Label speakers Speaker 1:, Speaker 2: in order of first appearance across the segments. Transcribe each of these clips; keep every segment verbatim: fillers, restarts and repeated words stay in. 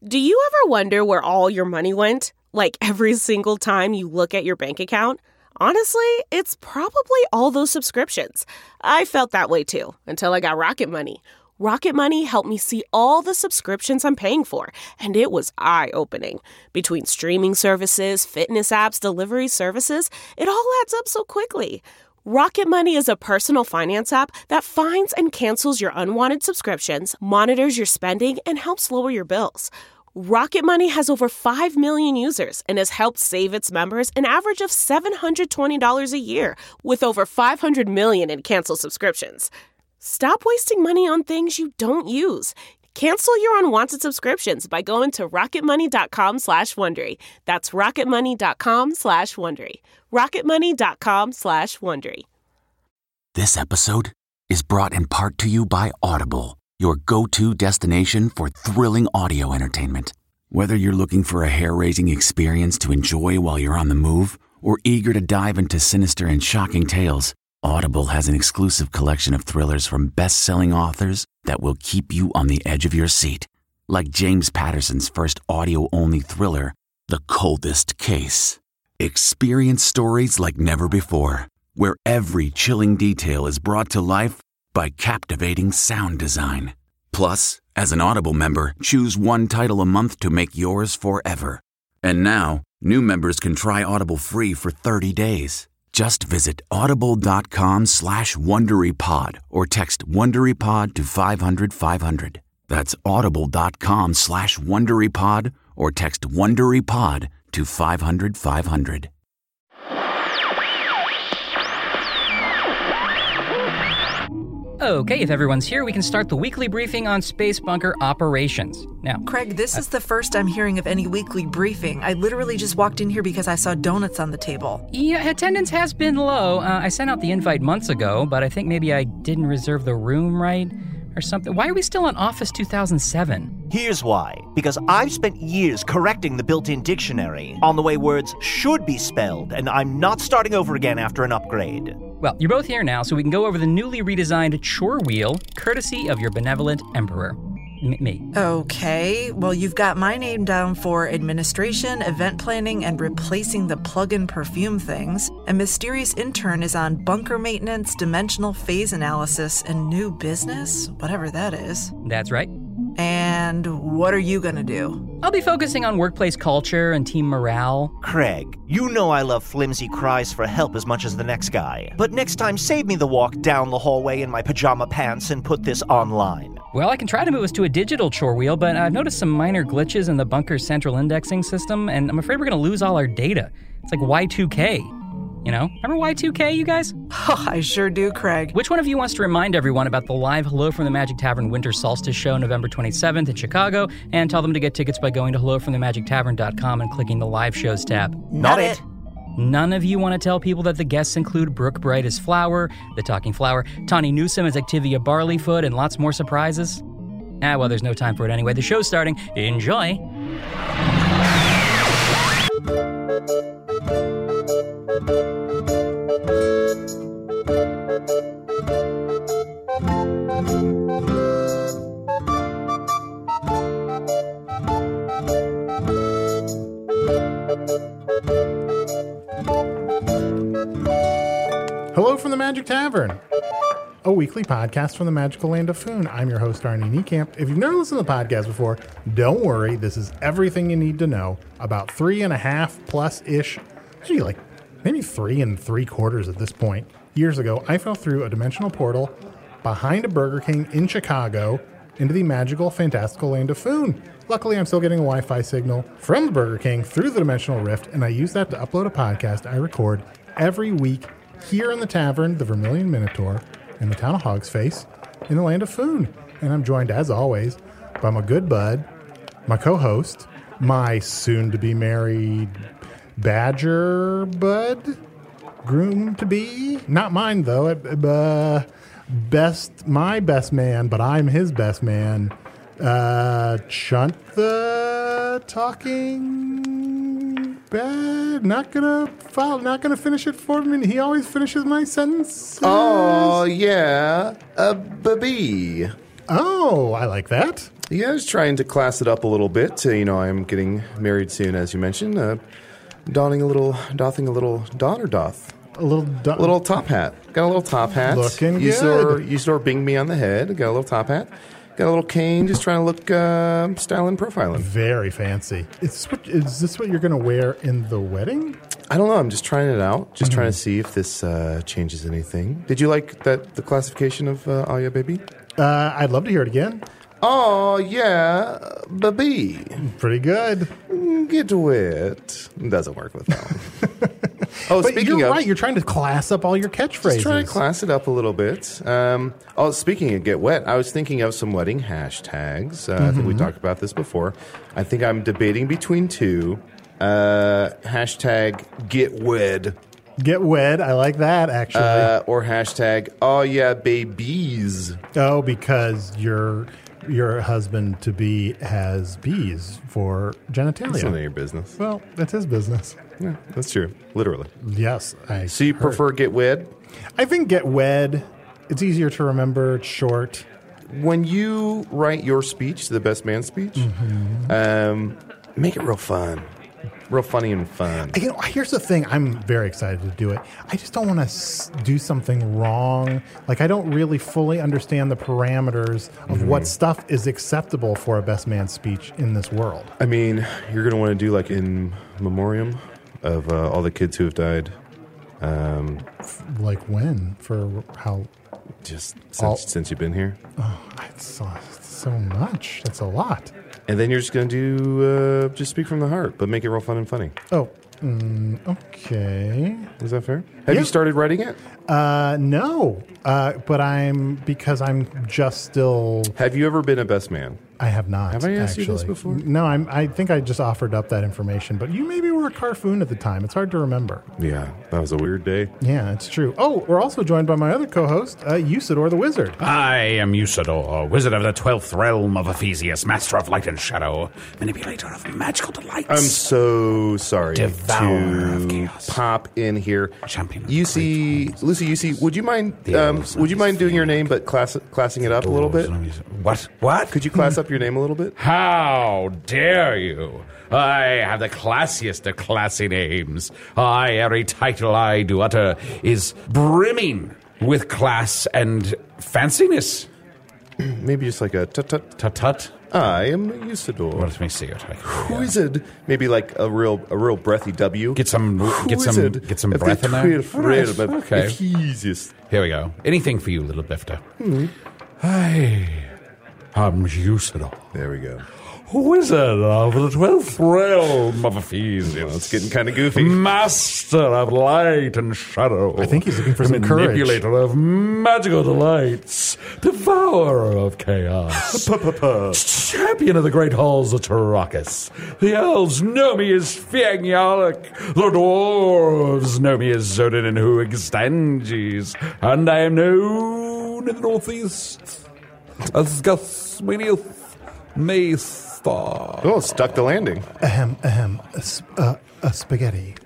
Speaker 1: Do you ever wonder where all your money went? Like every single time you look at your bank account? Honestly, it's probably all those subscriptions. I felt that way too, until I got Rocket Money. Rocket Money helped me see all the subscriptions I'm paying for, and it was eye-opening. Between streaming services, fitness apps, delivery services, it all adds up so quickly. Rocket Money is a personal finance app that finds and cancels your unwanted subscriptions, monitors your spending, and helps lower your bills. Rocket Money has over five million users and has helped save its members an average of seven hundred twenty dollars a year, with over five hundred million in canceled subscriptions. Stop wasting money on things you don't use. Cancel your unwanted subscriptions by going to rocketmoney.com slash Wondery. That's rocketmoney.com slash Wondery. rocketmoney.com slash Wondery.
Speaker 2: This episode is brought in part to you by Audible, your go-to destination for thrilling audio entertainment. Whether you're looking for a hair-raising experience to enjoy while you're on the move or eager to dive into sinister and shocking tales, Audible has an exclusive collection of thrillers from best-selling authors that will keep you on the edge of your seat. Like James Patterson's first audio-only thriller, The Coldest Case. Experience stories like never before, where every chilling detail is brought to life by captivating sound design. Plus, as an Audible member, choose one title a month to make yours forever. And now, new members can try Audible free for thirty days. Just visit audible.com slash WonderyPod or text WonderyPod to five hundred five hundred. That's audible.com slash WonderyPod or text WonderyPod to five hundred five hundred.
Speaker 3: Okay, if everyone's here, we can start the weekly briefing on Space Bunker operations. Now,
Speaker 4: Craig, this uh, is the first I'm hearing of any weekly briefing. I literally just walked in here because I saw donuts on the table.
Speaker 3: Yeah, attendance has been low. Uh, I sent out the invite months ago, but I think maybe I didn't reserve the room right or something. Why are we still on Office two thousand seven?
Speaker 5: Here's why. Because I've spent years correcting the built-in dictionary on the way words should be spelled, and I'm not starting over again after an upgrade.
Speaker 3: Well, you're both here now, so we can go over the newly redesigned chore wheel, courtesy of your benevolent emperor. M- me.
Speaker 4: Okay, well, you've got my name down for administration, event planning, and replacing the plug-in perfume things. A mysterious intern is on bunker maintenance, dimensional phase analysis, and new business, whatever that is.
Speaker 3: That's right.
Speaker 4: And what are you gonna do?
Speaker 3: I'll be focusing on workplace culture and team morale.
Speaker 5: Craig, you know I love flimsy cries for help as much as the next guy. But next time, save me the walk down the hallway in my pajama pants and put this online.
Speaker 3: Well, I can try to move us to a digital chore wheel, but I've noticed some minor glitches in the bunker's central indexing system, and I'm afraid we're gonna lose all our data. It's like Y two K. You know, remember Y two K, you guys?
Speaker 4: Oh, I sure do, Craig.
Speaker 3: Which one of you wants to remind everyone about the live Hello from the Magic Tavern Winter Solstice show November twenty-seventh in Chicago, and tell them to get tickets by going to hello from the magic tavern dot com and clicking the live shows tab?
Speaker 5: Not it.
Speaker 3: None of you want to tell people that the guests include Brooke Bright as Flower, the Talking Flower, Tawny Newsome as Activia Barleyfoot, and lots more surprises? Ah, well, there's no time for it anyway. The show's starting. Enjoy.
Speaker 6: Hello from the Magic Tavern, a weekly podcast from the magical land of Foon. I'm your host, Arnie Niekamp. If you've never listened to the podcast before, don't worry. This is everything you need to know about three and a half plus-ish, actually like maybe three and three quarters at this point. Years ago, I fell through a dimensional portal behind a Burger King in Chicago into the magical, fantastical land of Foon. Luckily, I'm still getting a Wi-Fi signal from the Burger King through the dimensional rift, and I use that to upload a podcast I record every week here in the tavern, the Vermilion Minotaur, in the town of Hogsface, in the land of Foon. And I'm joined, as always, by my good bud, my co-host, my soon-to-be-married badger bud, groom-to-be. Not mine, though. Uh, best, my best man, but I'm his best man. Uh, Chunt the talking bad. Not gonna follow, not gonna finish it for me. He always finishes my sentences.
Speaker 7: Oh, yeah. A baby.
Speaker 6: Oh, I like that.
Speaker 7: Yeah, I was trying to class it up a little bit. Uh, you know, I'm getting married soon, as you mentioned. Uh, donning a little, dothing a little don or doth.
Speaker 6: A little, do-
Speaker 7: a little top hat. Got a little top hat.
Speaker 6: Looking
Speaker 7: Usador,
Speaker 6: good.
Speaker 7: Usador binged me on the head. Got a little top hat. Got a little cane. Just trying to look uh, style and profiling.
Speaker 6: Very fancy. Is this what, is this what you're going to wear in the wedding?
Speaker 7: I don't know. I'm just trying it out. Just
Speaker 6: Mm-hmm.
Speaker 7: trying to see if this uh, changes anything. Did you like that the classification of uh, Aya Baby?
Speaker 6: Uh, I'd love to hear it again.
Speaker 7: Oh, yeah, baby.
Speaker 6: Pretty good.
Speaker 7: Get wet. Doesn't work with that one. Oh,
Speaker 6: But
Speaker 7: speaking
Speaker 6: you're
Speaker 7: of...
Speaker 6: right. You're trying to class up all your catchphrases.
Speaker 7: Just trying to class it up a little bit. Um, oh, speaking of get wet, I was thinking of some wedding hashtags. Uh, I think we talked about this before. I think I'm debating between two. Uh, hashtag get wed.
Speaker 6: Get wed. I like that, actually.
Speaker 7: Uh, or hashtag oh yeah babies.
Speaker 6: oh, because your your husband to be has bees for genitalia.
Speaker 7: That's none of your business.
Speaker 6: Well, that's his business.
Speaker 7: Yeah, that's true. Literally.
Speaker 6: Yes. I
Speaker 7: So you
Speaker 6: heard.
Speaker 7: prefer get wed?
Speaker 6: I think get wed. It's easier to remember. It's short.
Speaker 7: When you write your speech, the best man speech,
Speaker 6: Mm-hmm.
Speaker 7: um, make it real fun. Real funny and fun.
Speaker 6: You know, here's the thing. I'm very excited to do it. I just don't want to s- do something wrong. Like, I don't really fully understand the parameters of
Speaker 7: Mm-hmm.
Speaker 6: what stuff is acceptable for a best man speech in this world.
Speaker 7: I mean, you're going to want to do like in memoriam of uh, all the kids who have died. Um,
Speaker 6: Like when? For how?
Speaker 7: just since,
Speaker 6: All-
Speaker 7: since you've been here.
Speaker 6: It's so, so much. That's a lot.
Speaker 7: And then you're just going to do, uh, just speak from the heart, but make it real fun and funny.
Speaker 6: Oh, mm, okay.
Speaker 7: Is that fair? Have
Speaker 6: Yeah.
Speaker 7: you started writing it?
Speaker 6: Uh, no, uh, but I'm, because I'm just still,
Speaker 7: Have you ever been a best man?
Speaker 6: I have not.
Speaker 7: Have I asked
Speaker 6: actually.
Speaker 7: you this before?
Speaker 6: No, I'm, I think I just offered up that information, but you maybe were a Carfoon at the time. It's hard to remember.
Speaker 7: Yeah, that was a weird day.
Speaker 6: Yeah, it's true. Oh, we're also joined by my other co-host, uh, Usador the Wizard.
Speaker 8: I am Usador, wizard of the twelfth realm of Ephesius, master of light and shadow, manipulator of magical delights.
Speaker 7: I'm so sorry
Speaker 8: Devourer of
Speaker 7: to
Speaker 8: chaos.
Speaker 7: pop in here.
Speaker 8: Champion of
Speaker 7: You see, Lucy, you see, would you mind,
Speaker 8: The
Speaker 7: um,
Speaker 8: elves
Speaker 7: would you
Speaker 8: of
Speaker 7: mind doing your
Speaker 8: Phoenix.
Speaker 7: name but class, classing it up a little bit?
Speaker 8: What? What?
Speaker 7: Could you class up your name a little bit?
Speaker 8: How dare you? I have the classiest of classy names. I, every title I do utter is brimming with class and fanciness.
Speaker 7: Maybe just like a tut tut.
Speaker 8: Tut tut.
Speaker 7: I am Usador.
Speaker 8: Let me see it. Like,
Speaker 7: Wizard. Maybe like a real, a real breathy W.
Speaker 8: Get some, get some,
Speaker 7: Wizard
Speaker 8: get some
Speaker 7: of the
Speaker 8: breath in there.
Speaker 7: twelfth realm of
Speaker 8: Okay.
Speaker 7: Ephesius.
Speaker 8: Here we go. Anything for you, little Bifta.
Speaker 7: Hmm.
Speaker 8: I am Usador,
Speaker 7: There we go.
Speaker 8: wizard of the twelfth realm of Ephesius.
Speaker 7: It's getting kind of goofy.
Speaker 8: Master of light and shadow.
Speaker 6: I think he's looking for some courage.
Speaker 8: Manipulator of magical delights. Devourer of chaos. Champion of the great halls of Tarakas. The elves know me as Fiangyalak. The dwarves know me as Zodin and Huigstanges. And I am known in the northeast as Gasminius Maystar.
Speaker 7: Oh, stuck the landing.
Speaker 6: Ahem, ahem, a, sp- uh, a spaghetti.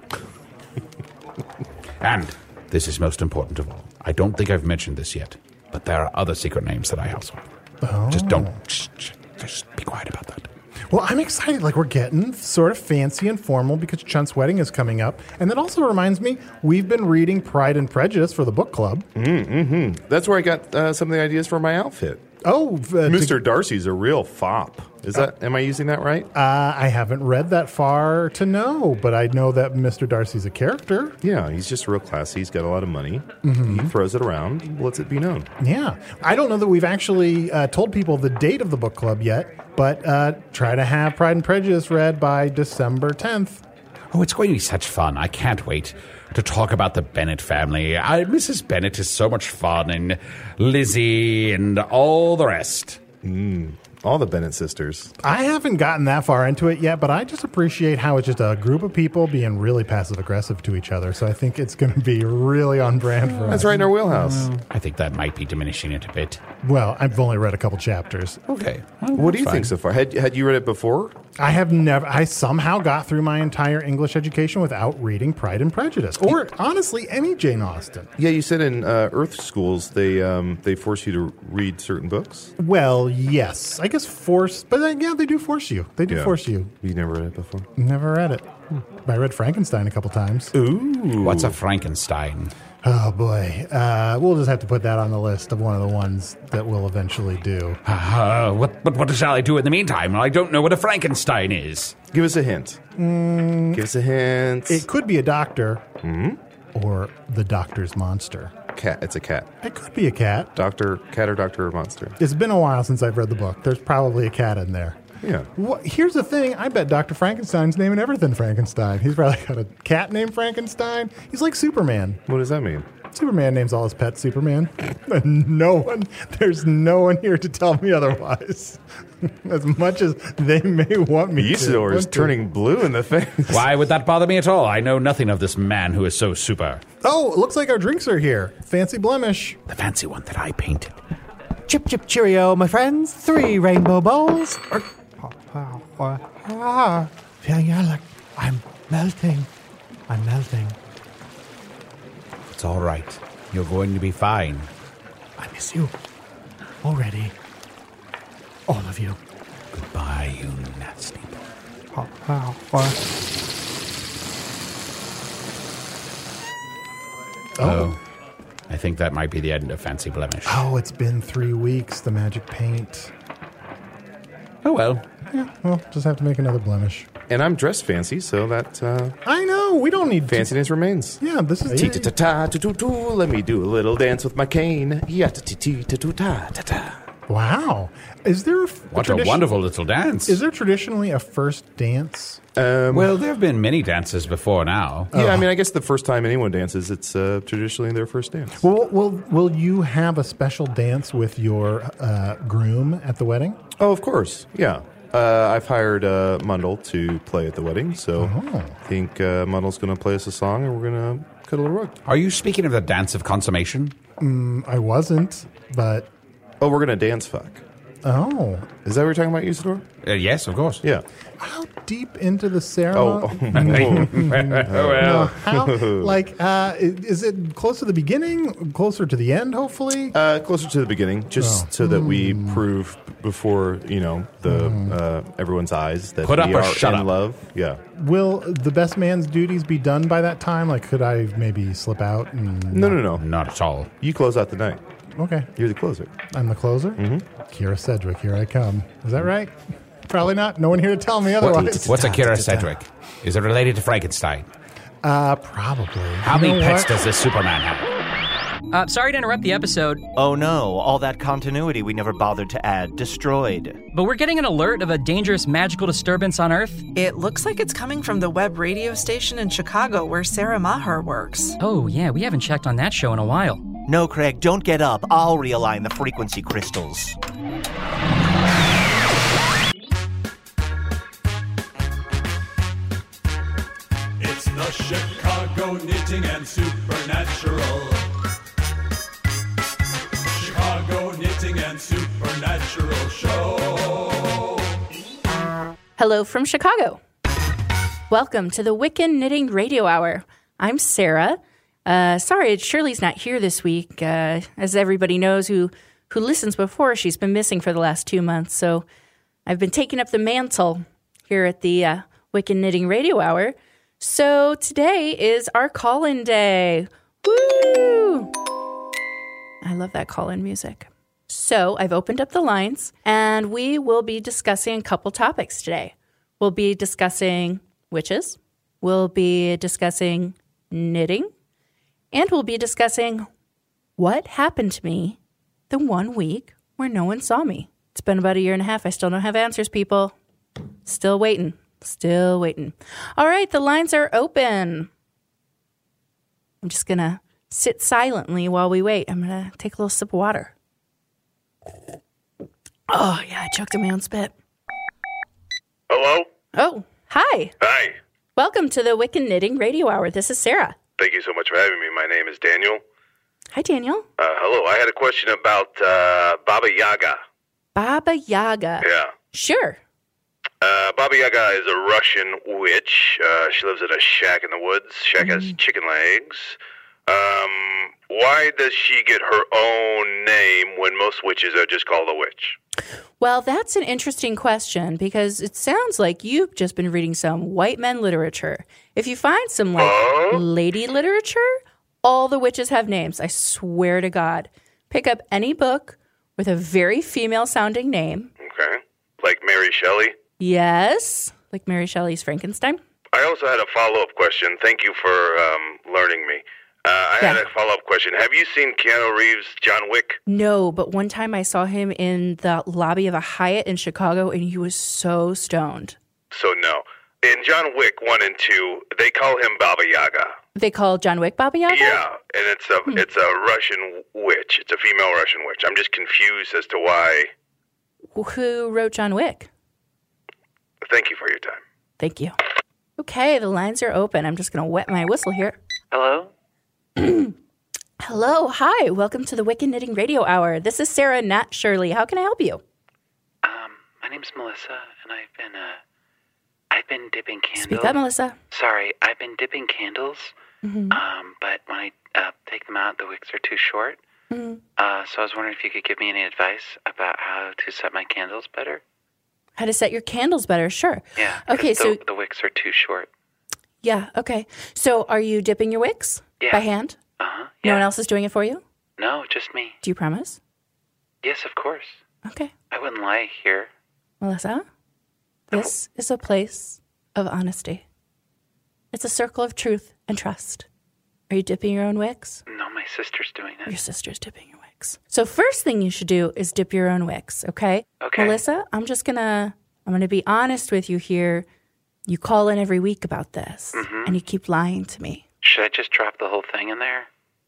Speaker 8: And this is most important of all. I don't think I've mentioned this yet, but there are other secret names that I also have. Just don't. Just, just, just be quiet about that.
Speaker 6: Well, I'm excited. Like, we're getting sort of fancy and formal because Chunt's wedding is coming up. And that also reminds me, we've been reading Pride and Prejudice for the book club.
Speaker 7: That's where I got uh, some of the ideas for my outfit.
Speaker 6: Oh, uh,
Speaker 7: Mister Darcy's a real fop. Is that? Am I using that right?
Speaker 6: Uh, I haven't read that far to know, but I know that Mister Darcy's a character.
Speaker 7: Yeah, he's just real classy. He's got a lot of money.
Speaker 6: Mm-hmm.
Speaker 7: He throws it around, lets it be known.
Speaker 6: Yeah. I don't know that we've actually uh, told people the date of the book club yet, but uh, try to have Pride and Prejudice read by December tenth.
Speaker 8: Oh, it's going to be such fun. I can't wait to talk about the Bennett family. I, Missus Bennett is so much fun, and Lizzie and all the rest.
Speaker 7: All the Bennett sisters.
Speaker 6: I haven't gotten that far into it yet, but I just appreciate how it's just a group of people being really passive-aggressive to each other. So I think it's going to be really on brand for us.
Speaker 7: That's right in our wheelhouse.
Speaker 8: I think that might be diminishing it a bit.
Speaker 6: Well, I've only read a couple chapters.
Speaker 8: Okay.
Speaker 7: What do you think so far? Had had you read it before?
Speaker 6: I have never, I somehow got through my entire English education without reading Pride and Prejudice, or honestly, any Jane Austen.
Speaker 7: Yeah, you said in uh, Earth schools they um, they force you to read certain books.
Speaker 6: Well, yes. I guess force, but uh, yeah, they do force you. They do
Speaker 7: Yeah.
Speaker 6: force you.
Speaker 7: You never read it before?
Speaker 6: Never read it. I read Frankenstein a couple times.
Speaker 7: Ooh.
Speaker 8: What's a Frankenstein?
Speaker 6: Oh boy, uh, we'll just have to put that on the list of one of the ones that we'll eventually do.
Speaker 8: Uh, what, what, what shall I do in the meantime? I don't know what a Frankenstein is.
Speaker 7: Give us a hint.
Speaker 6: Mm,
Speaker 7: Give us a hint.
Speaker 6: It could be a doctor,
Speaker 7: Hmm?
Speaker 6: or the doctor's monster.
Speaker 7: Cat. It's a cat.
Speaker 6: It could be a cat.
Speaker 7: Doctor, cat or doctor or monster?
Speaker 6: It's been a while since I've read the book. There's probably a cat in there.
Speaker 7: Yeah.
Speaker 6: Well, here's the thing. I bet Doctor Frankenstein's naming everything Frankenstein. He's probably got a cat named Frankenstein. He's like Superman.
Speaker 7: What does that mean?
Speaker 6: Superman names all his pets Superman. No one, there's no one here to tell me otherwise. As much as they may want me
Speaker 7: Usador
Speaker 6: to.
Speaker 7: is turning blue in the face.
Speaker 8: Why would that bother me at all? I know nothing of this man who is so super.
Speaker 6: Oh, it looks like our drinks are here. Fancy blemish.
Speaker 8: The fancy one that I painted.
Speaker 9: Chip, chip, cheerio, my friends. Three rainbow bowls. Er, ah, ah, ah. Fiangalic, I'm melting. I'm melting.
Speaker 8: It's all right. You're going to be fine.
Speaker 9: I miss you. Already. All of you.
Speaker 8: Goodbye, you nasty boy.
Speaker 9: Ah, ah, ah.
Speaker 8: Oh. I think that might be the end of Fancy Blemish.
Speaker 6: Oh, it's been three weeks, the magic paint.
Speaker 8: Oh, well.
Speaker 6: Yeah, well, just have to make another blemish.
Speaker 7: And I'm dressed fancy, so that uh,
Speaker 6: I know, we don't need
Speaker 7: fanciness remains.
Speaker 6: Yeah, this is...
Speaker 7: Tee-ta-ta-ta-tu-tu-tu, let me do a little dance with my cane. Yeah-ta-tee-ta-tu-ta-ta-ta.
Speaker 6: Wow. Is there a...
Speaker 8: What a wonderful little dance.
Speaker 6: Is there traditionally a first dance?
Speaker 7: Um,
Speaker 8: Well, there have been many dances before now.
Speaker 7: yeah, I mean, I guess the first time anyone dances, it's uh, traditionally their first dance.
Speaker 6: Will, will, will you have a special dance with your uh, groom at the wedding?
Speaker 7: Oh, of course, yeah. Uh, I've hired uh, Mundle to play at the wedding, so
Speaker 6: Oh.
Speaker 7: I think uh, Mundle's going to play us a song, and we're going to cuddle a rug.
Speaker 8: Are you speaking of the dance of consummation?
Speaker 6: Mm, I wasn't, but...
Speaker 7: Oh, we're going to dance fuck.
Speaker 6: Oh.
Speaker 7: Is that what you're talking about, Usador?
Speaker 8: Uh, yes, of course.
Speaker 7: Yeah.
Speaker 6: How deep into the
Speaker 7: Oh,
Speaker 6: ceremony?
Speaker 7: oh.
Speaker 8: well.
Speaker 6: How, like, uh, is it close to the beginning? Closer to the end, hopefully?
Speaker 7: Uh, closer to the beginning, just
Speaker 6: Oh.
Speaker 7: so that we prove before, you know, the uh, everyone's eyes that
Speaker 8: Put
Speaker 7: we
Speaker 8: up or
Speaker 7: are
Speaker 8: shut
Speaker 7: in
Speaker 8: up.
Speaker 7: love. Yeah.
Speaker 6: Will the best man's duties be done by that time? Like, could I maybe slip out? And
Speaker 7: No, no, no.
Speaker 8: Not at all.
Speaker 7: You close out the night.
Speaker 6: Okay.
Speaker 7: You're the closer.
Speaker 6: I'm the closer? Mm-hmm. Kira Sedgwick, here I come. Is that right? Probably not. No one here to tell me otherwise.
Speaker 8: What's a Kira Sedgwick? Is it related to Frankenstein?
Speaker 6: Uh, probably.
Speaker 8: How
Speaker 6: You
Speaker 8: many
Speaker 6: know
Speaker 8: pets
Speaker 6: what?
Speaker 8: does this Superman have?
Speaker 3: Uh, sorry to interrupt the episode,
Speaker 5: Oh no, all that continuity we never bothered to add, destroyed.
Speaker 3: but we're getting an alert of a dangerous magical disturbance on Earth.
Speaker 4: It looks like it's coming from the web radio station in Chicago where Sarah Maher works.
Speaker 3: Oh, yeah, we haven't checked on that show in a while.
Speaker 5: No, Craig, don't get up. I'll realign the frequency crystals.
Speaker 10: It's the Chicago Knitting and Supernatural. Chicago Knitting and Supernatural Show.
Speaker 11: Hello from Chicago. Welcome to the Wiccan Knitting Radio Hour. I'm Sarah. Uh, sorry, Shirley's not here this week. Uh, as everybody knows who, who listens before, she's been missing for the last two months. So I've been taking up the mantle here at the uh, Wiccan Knitting Radio Hour. So today is our call-in day. Woo! I love that call-in music. So I've opened up the lines, and we will be discussing a couple topics today. We'll be discussing witches. We'll be discussing knitting. And we'll be discussing what happened to me the one week where no one saw me. It's been about a year and a half. I still don't have answers, people. Still waiting. Still waiting. All right, the lines are open. I'm just going to sit silently while we wait. I'm going to take a little sip of water. Oh, yeah, I choked on my own spit.
Speaker 12: Hello?
Speaker 11: Oh, hi.
Speaker 12: Hi.
Speaker 11: Welcome to the Wiccan Knitting Radio Hour. This is Sarah.
Speaker 12: Thank you so much for having me. My name is Daniel.
Speaker 11: Hi, Daniel.
Speaker 12: Uh, hello. I had a question about uh, Baba Yaga.
Speaker 11: Baba Yaga.
Speaker 12: Yeah.
Speaker 11: Sure.
Speaker 12: Uh, Baba Yaga is a Russian witch. Uh, she lives in a shack in the woods. Shack
Speaker 11: Mm.
Speaker 12: has chicken legs. Um, why does she get her own name when most witches are just called a witch?
Speaker 11: Well, that's an interesting question because it sounds like you've just been reading some white men literature. If you find some like
Speaker 12: Oh?
Speaker 11: lady literature, all the witches have names. I swear to God. Pick up any book with a very female-sounding name.
Speaker 12: Okay. Like Mary Shelley?
Speaker 11: Yes, like Mary Shelley's Frankenstein.
Speaker 12: I also had a follow-up question. Thank you for um, learning me. Uh, I
Speaker 11: Yeah.
Speaker 12: had a follow-up question. Have you seen Keanu Reeves' John Wick?
Speaker 11: No, but one time I saw him in the lobby of a Hyatt in Chicago, and he was so stoned.
Speaker 12: So no. In John Wick one and two, they call him Baba Yaga.
Speaker 11: They call John Wick Baba Yaga?
Speaker 12: Yeah, and it's a
Speaker 11: Hmm.
Speaker 12: it's a Russian witch. It's a female Russian witch. I'm just confused as to why.
Speaker 11: Who wrote John Wick?
Speaker 12: Thank you for your time.
Speaker 11: Thank you. Okay, the lines are open. I'm just going to wet my whistle here.
Speaker 13: Hello?
Speaker 11: Hello, hi. Welcome to the Wicked Knitting Radio Hour. This is Sarah, not Shirley. How can I help you?
Speaker 13: Um, my name's Melissa, and I've been, uh, I've been dipping candles.
Speaker 11: Speak up, Melissa.
Speaker 13: Sorry, I've been dipping candles,
Speaker 11: Mhm.
Speaker 13: um, but when I uh, take them out, the wicks are too short.
Speaker 11: Mhm.
Speaker 13: Uh, so I was wondering if you could give me any advice about how to set my candles better.
Speaker 11: How to set your candles better? Sure.
Speaker 13: Yeah. 'cause
Speaker 11: Okay,
Speaker 13: the,
Speaker 11: so,
Speaker 13: the wicks are too short.
Speaker 11: yeah, okay. So are you dipping your wicks?
Speaker 13: Yeah.
Speaker 11: By hand?
Speaker 13: Uh-huh.
Speaker 11: No one else is doing it for you?
Speaker 13: No, just me.
Speaker 11: Do you promise?
Speaker 13: Yes, of course.
Speaker 11: Okay.
Speaker 13: I wouldn't lie here.
Speaker 11: Melissa, this is a place of honesty. It's a circle of truth and trust. Are you dipping your own wicks?
Speaker 13: No, my sister's doing it.
Speaker 11: Your sister's dipping your wicks. So first thing you should do is dip your own wicks, okay?
Speaker 13: Okay.
Speaker 11: Melissa, I'm just gonna I'm gonna be honest with you here. You call in every week about this,
Speaker 13: Mhm.
Speaker 11: and you keep lying to me.
Speaker 13: Should I just drop the whole thing in there?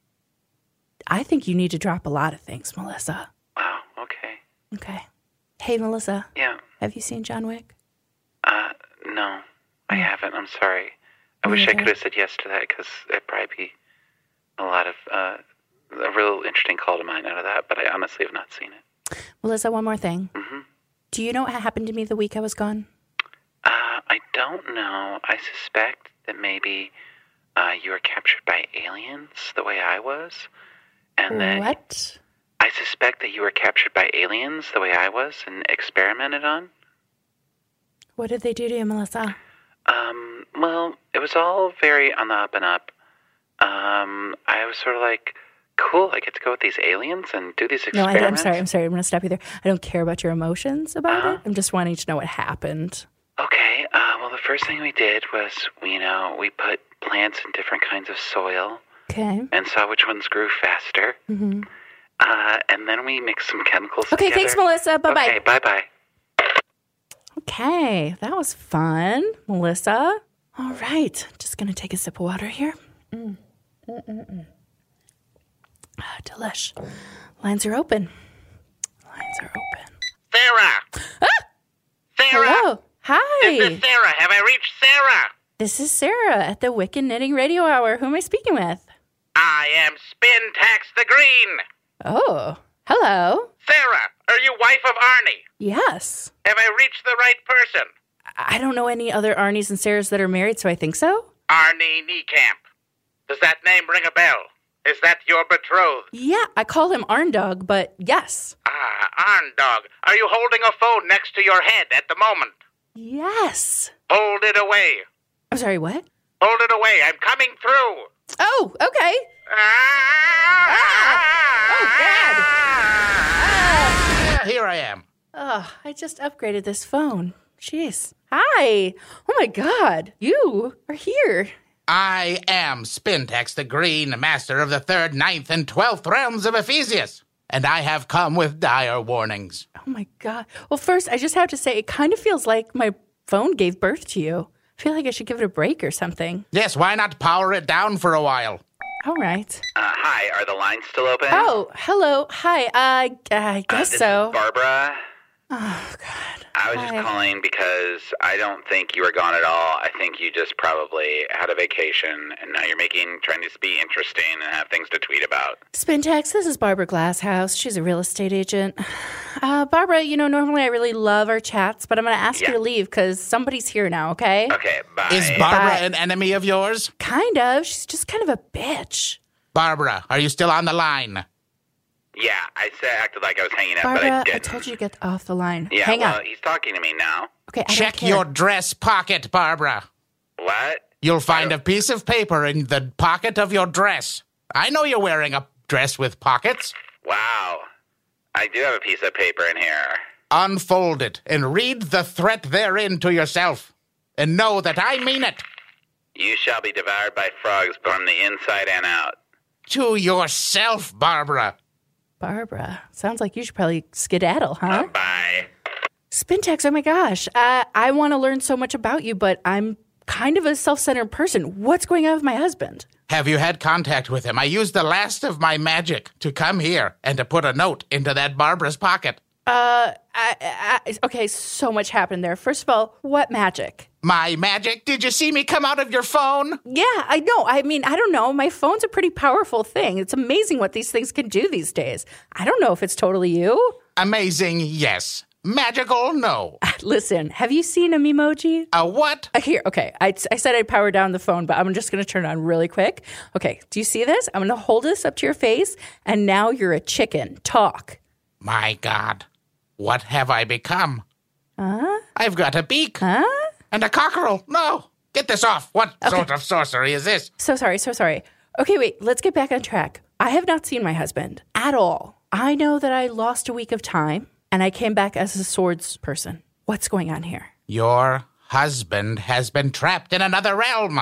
Speaker 11: I think you need to drop a lot of things, Melissa.
Speaker 13: Oh, okay.
Speaker 11: Okay. Hey, Melissa.
Speaker 13: Yeah.
Speaker 11: Have you seen John Wick?
Speaker 13: Uh, no, I haven't. I'm sorry. I
Speaker 11: Oh,
Speaker 13: wish I
Speaker 11: okay.
Speaker 13: could have said yes to that because it'd probably be a lot of, uh, a real interesting call to mind out of that, but I honestly have not seen it.
Speaker 11: Melissa, one more thing.
Speaker 13: Mm-hmm.
Speaker 11: Do you know what happened to me the week I was gone?
Speaker 13: Uh, I don't know. I suspect that maybe uh, you were captured by aliens the way I was. And then
Speaker 11: What?
Speaker 13: I suspect that you were captured by aliens the way I was and experimented on.
Speaker 11: What did they do to you, Melissa?
Speaker 13: Um, well, it was all very on the up and up. Um, I was sort of like, cool, I get to go with these aliens and do these
Speaker 11: No, I,
Speaker 13: experiments.
Speaker 11: I'm sorry. I'm sorry. I'm going to stop you there. I don't care about your emotions about
Speaker 13: Uh-huh.
Speaker 11: it. I'm just wanting to know what happened.
Speaker 13: Okay, uh, well, the first thing we did was, you know, we put plants in different kinds of soil
Speaker 11: Okay.
Speaker 13: and saw which ones grew faster.
Speaker 11: Mm-hmm.
Speaker 13: Uh, and then we mixed some chemicals
Speaker 11: Okay,
Speaker 13: together.
Speaker 11: thanks, Melissa. Bye-bye.
Speaker 13: Okay, bye-bye.
Speaker 11: Okay, that was fun, Melissa. All right, just going to take a sip of water here. Mm. Mm-mm-mm. Ah, delish. Lines are open. Lines are open.
Speaker 14: Sarah! Sarah!
Speaker 11: Hello. Hi.
Speaker 14: This is Sarah. Have I reached Sarah?
Speaker 11: This is Sarah at the Wicked Knitting Radio Hour. Who am I speaking with?
Speaker 14: I am Spintax the Green.
Speaker 11: Oh, hello.
Speaker 14: Sarah, are you wife of Arnie?
Speaker 11: Yes.
Speaker 14: Have I reached the right person?
Speaker 11: I don't know any other Arnies and Sarahs that are married, so I think so.
Speaker 14: Arnie Niekamp. Does that name ring a bell? Is that your betrothed?
Speaker 11: Yeah, I call him Arndog, but yes.
Speaker 14: Ah, Arndog. Are you holding a phone next to your head at the moment?
Speaker 11: Yes.
Speaker 14: Hold it away.
Speaker 11: I'm sorry, what?
Speaker 14: Hold it away. I'm coming through.
Speaker 11: Oh, okay.
Speaker 14: Ah!
Speaker 11: Oh, God. Ah.
Speaker 14: Here I am.
Speaker 11: Oh, I just upgraded this phone. Jeez. Hi. Oh, my God. You are here.
Speaker 14: I am Spintax the Green, master of the third, ninth, and twelfth realms of Ephesius, and I have come with dire warnings.
Speaker 11: Oh, my God. Well, first, I just have to say, it kind of feels like my phone gave birth to you. I feel like I should give it a break or something.
Speaker 14: Yes, why not power it down for a while?
Speaker 11: All right.
Speaker 13: Uh, hi, are the lines still open?
Speaker 11: Oh, hello. Hi. Uh, I guess
Speaker 13: uh, this
Speaker 11: so.
Speaker 13: Is Barbara.
Speaker 11: Oh, God.
Speaker 13: I was
Speaker 11: Hi.
Speaker 13: just calling because I don't think you were gone at all. I think you just probably had a vacation, and now you're making, trying to be interesting and have things to tweet about.
Speaker 11: Spintax, this is Barbara Glasshouse. She's a real estate agent. Uh, Barbara, you know, normally I really love our chats, but I'm going to ask
Speaker 13: Yeah.
Speaker 11: you to leave because somebody's here now, okay?
Speaker 13: Okay, bye.
Speaker 14: Is Barbara
Speaker 11: Bye.
Speaker 14: an enemy of yours?
Speaker 11: Kind of. She's just kind of a bitch.
Speaker 14: Barbara, are you still on the line?
Speaker 13: Yeah, I said acted like I was hanging out,
Speaker 11: Barbara,
Speaker 13: but I
Speaker 11: I
Speaker 13: didn't.
Speaker 11: told you to get off the line.
Speaker 13: Yeah,
Speaker 11: Hang
Speaker 13: well,
Speaker 11: on.
Speaker 13: he's talking to me now.
Speaker 11: Okay, I
Speaker 14: Check
Speaker 11: don't care.
Speaker 14: your dress pocket, Barbara.
Speaker 13: What?
Speaker 14: You'll find a piece of paper in the pocket of your dress. I know you're wearing a dress with pockets.
Speaker 13: Wow. I do have a piece of paper in here.
Speaker 14: Unfold it and read the threat therein to yourself. And know that I mean it.
Speaker 13: You shall be devoured by frogs from the inside and out.
Speaker 14: To yourself, Barbara.
Speaker 11: Barbara, sounds like you should probably skedaddle, huh?
Speaker 13: Bye.
Speaker 11: Spintax, oh my gosh. Uh, I want to learn so much about you, but I'm kind of a self-centered person. What's going on with my husband?
Speaker 14: Have you had contact with him? I used the last of my magic to come here and to put a note into that Barbara's pocket.
Speaker 11: Uh, I, I, okay, so much happened there. First of all, what magic?
Speaker 14: My magic? Did you see me come out of your phone?
Speaker 11: Yeah, I know. I mean, I don't know. My phone's a pretty powerful thing. It's amazing what these things can do these days. I don't know if it's totally you.
Speaker 14: Amazing, yes. Magical, no.
Speaker 11: Listen, have you seen a Memoji?
Speaker 14: A what?
Speaker 11: Uh, here, okay. I, I said I'd power down the phone, but I'm just going to turn it on really quick. Okay, do you see this? I'm going to hold this up to your face, and now you're a chicken. Talk.
Speaker 14: My God. What have I become?
Speaker 11: Huh?
Speaker 14: I've got a beak.
Speaker 11: Huh?
Speaker 14: And a cockerel. No. Get this off. What
Speaker 11: Okay.
Speaker 14: sort of sorcery is this?
Speaker 11: So sorry, so sorry. Okay, wait, let's get back on track. I have not seen my husband at all. I know that I lost a week of time, and I came back as a swords person. What's going on here?
Speaker 14: Your husband has been trapped in another realm.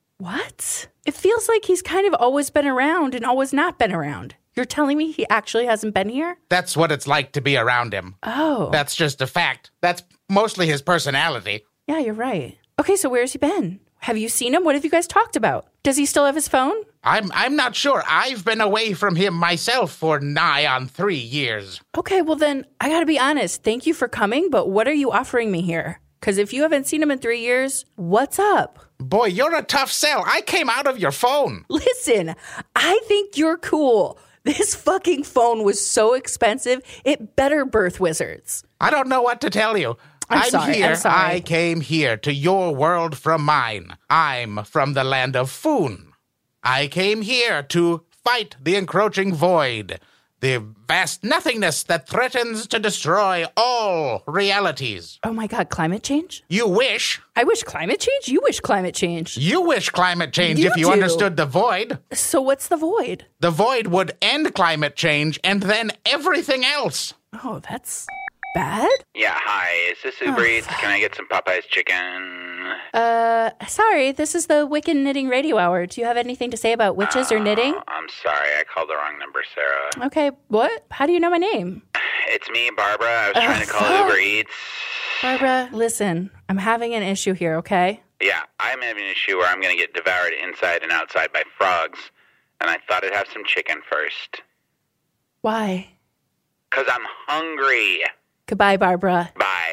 Speaker 11: What? It feels like he's kind of always been around and always not been around. You're telling me he actually hasn't been here?
Speaker 14: That's what it's like to be around him.
Speaker 11: Oh.
Speaker 14: That's just a fact. That's mostly his personality.
Speaker 11: Yeah, you're right. Okay, so where's he been? Have you seen him? What have you guys talked about? Does he still have his phone?
Speaker 14: I'm I'm not sure. I've been away from him myself for nigh on three years.
Speaker 11: Okay, well then, I gotta be honest. Thank you for coming, but what are you offering me here? Because if you haven't seen him in three years, what's up?
Speaker 14: Boy, you're a tough sell. I came out of your phone.
Speaker 11: Listen, I think you're cool. This fucking phone was so expensive, it better birth wizards.
Speaker 14: I don't know what to tell you.
Speaker 11: I'm sorry,
Speaker 14: here.
Speaker 11: I'm sorry.
Speaker 14: I came here to your world from mine. I'm from the land of Foon. I came here to fight the encroaching void, the vast nothingness that threatens to destroy all realities.
Speaker 11: Oh my God, climate change?
Speaker 14: You wish.
Speaker 11: I wish climate change? You wish climate change.
Speaker 14: You wish climate change
Speaker 11: You
Speaker 14: if you
Speaker 11: do.
Speaker 14: understood the void.
Speaker 11: So what's the void?
Speaker 14: The void would end climate change and then everything else.
Speaker 11: Oh, that's bad?
Speaker 13: Yeah, hi. Is this Uber Eats? Can I get some Popeye's chicken?
Speaker 11: Uh, sorry, this is the Wiccan Knitting Radio Hour. Do you have anything to say about witches or knitting?
Speaker 13: I'm sorry. I called the wrong number, Sarah.
Speaker 11: Okay, what? How do you know my name?
Speaker 13: It's me, Barbara. I was trying to call
Speaker 11: fuck.
Speaker 13: Uber Eats.
Speaker 11: Barbara, listen, I'm having an issue here, okay?
Speaker 13: Yeah, I'm having an issue where I'm going to get devoured inside and outside by frogs, and I thought I'd have some chicken first.
Speaker 11: Why?
Speaker 13: Because I'm hungry.
Speaker 11: Goodbye, Barbara.
Speaker 13: Bye.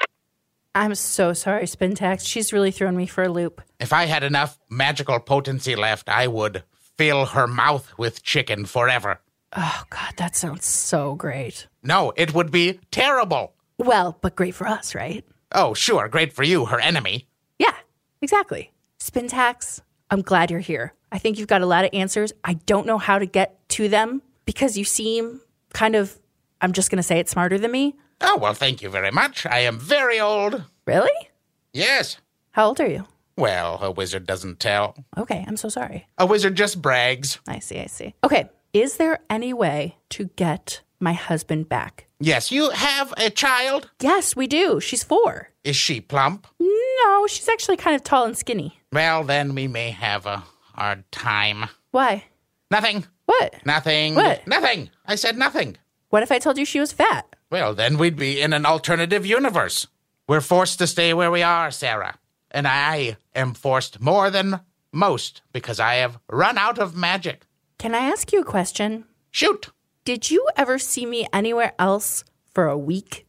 Speaker 11: I'm so sorry, Spintax. She's really thrown me for a loop.
Speaker 14: If I had enough magical potency left, I would fill her mouth with chicken forever.
Speaker 11: Oh, God, that sounds so great.
Speaker 14: No, it would be terrible.
Speaker 11: Well, but great for us, right?
Speaker 14: Oh, sure, great for you, her enemy.
Speaker 11: Yeah, exactly. Spintax, I'm glad you're here. I think you've got a lot of answers. I don't know how to get to them because you seem kind of, I'm just going to say it, smarter than me.
Speaker 14: Oh, well, thank you very much. I am very old.
Speaker 11: Really?
Speaker 14: Yes.
Speaker 11: How old are you?
Speaker 14: Well, a wizard doesn't tell.
Speaker 11: Okay, I'm so sorry.
Speaker 14: A wizard just brags.
Speaker 11: I see, I see. Okay, is there any way to get my husband back?
Speaker 14: Yes, you have a child?
Speaker 11: Yes, we do. She's four.
Speaker 14: Is she plump?
Speaker 11: No, she's actually kind of tall and skinny.
Speaker 14: Well, then we may have a hard time.
Speaker 11: Why?
Speaker 14: Nothing.
Speaker 11: What?
Speaker 14: Nothing.
Speaker 11: What?
Speaker 14: Nothing. I said nothing.
Speaker 11: What if I told you she was fat?
Speaker 14: Well, then we'd be in an alternative universe. We're forced to stay where we are, Sarah. And I am forced more than most because I have run out of magic.
Speaker 11: Can I ask you a question?
Speaker 14: Shoot.
Speaker 11: Did you ever see me anywhere else for a week?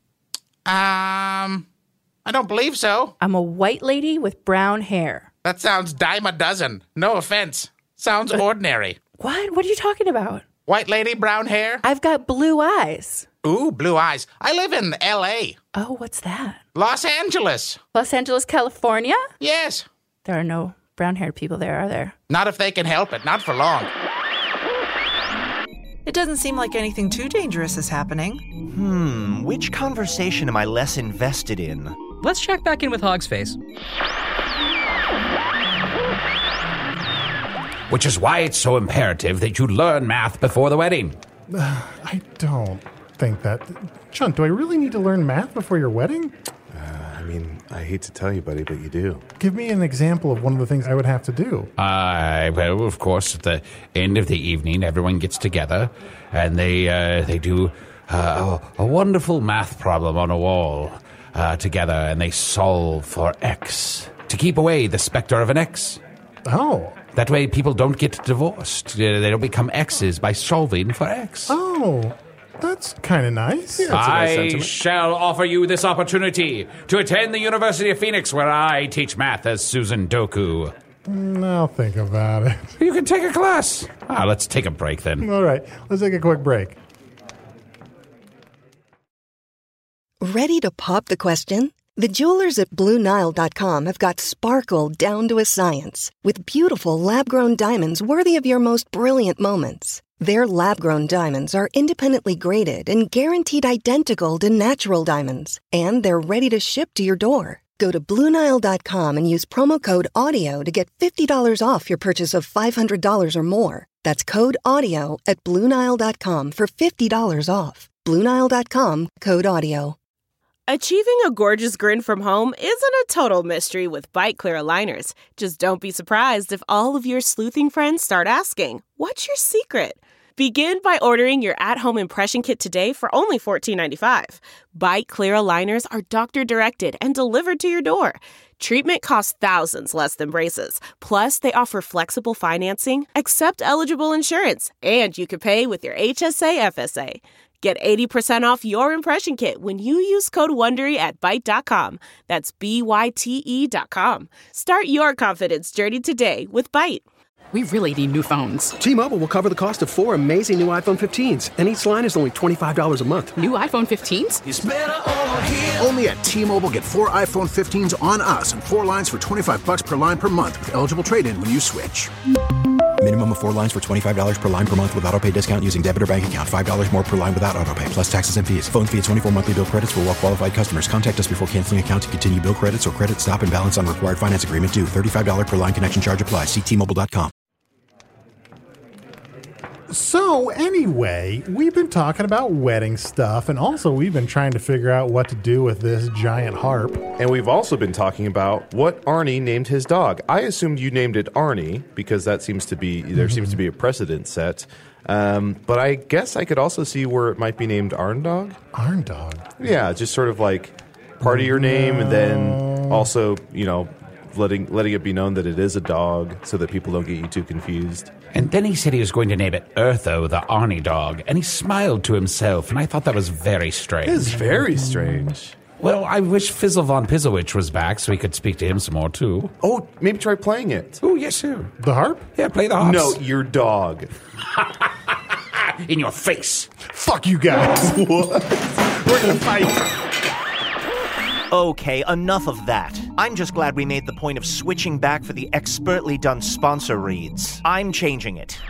Speaker 14: Um, I don't believe so.
Speaker 11: I'm a white lady with brown hair.
Speaker 14: That sounds dime a dozen. No offense. Sounds ordinary.
Speaker 11: What? What are you talking about?
Speaker 14: White lady, brown hair?
Speaker 11: I've got blue eyes.
Speaker 14: Ooh, blue eyes. I live in L A.
Speaker 11: Oh, what's that?
Speaker 14: Los Angeles.
Speaker 11: Los Angeles, California?
Speaker 14: Yes.
Speaker 11: There are no brown-haired people there, are there?
Speaker 14: Not if they can help it. Not for long.
Speaker 4: It doesn't seem like anything too dangerous is happening.
Speaker 5: Hmm, which conversation am I less invested in?
Speaker 3: Let's check back in with Hogsface.
Speaker 15: Which is why it's so imperative that you learn math before the wedding.
Speaker 6: I don't think that. Chunt, do I really need to learn math before your wedding?
Speaker 7: I mean, I hate to tell you, buddy, but you do.
Speaker 6: Give me an example of one of the things I would have to do.
Speaker 15: Uh, well, of course, at the end of the evening, everyone gets together, and they uh, they do uh, a, a wonderful math problem on a wall uh, together, and they solve for X to keep away the specter of an X.
Speaker 6: Oh.
Speaker 15: That way people don't get divorced. Uh, they don't become X's by solving for X.
Speaker 6: Oh, that's kind of nice.
Speaker 15: Yeah, that's a nice sentiment. I shall offer you this opportunity to attend the University of Phoenix, where I teach math as Susan Doku.
Speaker 6: I'll think about it.
Speaker 15: You can take a class. Ah, let's take a break then.
Speaker 6: All right, let's take a quick break.
Speaker 16: Ready to pop the question? The jewelers at Blue Nile dot com have got sparkle down to a science with beautiful lab-grown diamonds worthy of your most brilliant moments. Their lab-grown diamonds are independently graded and guaranteed identical to natural diamonds, and they're ready to ship to your door. Go to Blue Nile dot com and use promo code AUDIO to get fifty dollars off your purchase of five hundred dollars or more. That's code AUDIO at Blue Nile dot com for fifty dollars off. Blue Nile dot com, code AUDIO.
Speaker 1: Achieving a gorgeous grin from home isn't a total mystery with Bite Clear aligners. Just don't be surprised if all of your sleuthing friends start asking, "What's your secret?" Begin by ordering your at-home impression kit today for only fourteen ninety-five. Bite Clear aligners are doctor-directed and delivered to your door. Treatment costs thousands less than braces. Plus, they offer flexible financing, accept eligible insurance, and you can pay with your H S A F S A. Get eighty percent off your impression kit when you use code WONDERY at Byte dot com. That's B Y T E dot com. Start your confidence journey today with Byte.
Speaker 17: We really need new phones.
Speaker 18: T-Mobile will cover the cost of four amazing new iPhone fifteens, and each line is only twenty-five dollars a month.
Speaker 17: New iPhone fifteens?
Speaker 18: It's better over here.
Speaker 19: Only at T-Mobile, get four iPhone fifteens on us and four lines for twenty-five dollars per line per month with eligible trade-in when you switch.
Speaker 20: Minimum of four lines for twenty-five dollars per line per month with autopay discount using debit or bank account. five dollars more per line without autopay, plus taxes and fees. Phone fee at twenty-four monthly bill credits for well-qualified customers. Contact us before canceling account to continue bill credits or credit stop and balance on required finance agreement due. thirty-five dollars per line connection charge applies. See T Mobile dot com.
Speaker 6: So, anyway, we've been talking about wedding stuff, and also we've been trying to figure out what to do with this giant harp.
Speaker 7: And we've also been talking about what Arnie named his dog. I assumed you named it Arnie, because that seems to be, there mm-hmm. seems to be a precedent set. Um, but I guess I could also see where it might be named Arndog.
Speaker 6: Arndog?
Speaker 7: Yeah, just sort of like part of your name, and then also, you know, letting letting it be known that it is a dog so that people don't get you too confused.
Speaker 15: And then he said he was going to name it Eartho, the Arnie dog, and he smiled to himself, and I thought that was very strange.
Speaker 7: It is very strange.
Speaker 15: Well, I wish Fizzle von Pizzlewich was back so we could speak to him some more, too.
Speaker 7: Oh, maybe try playing it.
Speaker 15: Oh, yes, sir.
Speaker 6: The harp?
Speaker 15: Yeah, play the harp.
Speaker 7: No, your dog.
Speaker 15: In your face.
Speaker 6: Fuck you guys.
Speaker 5: What? We're gonna fight. Okay, enough of that. I'm just glad we made the point of switching back for the expertly done sponsor reads. I'm changing it.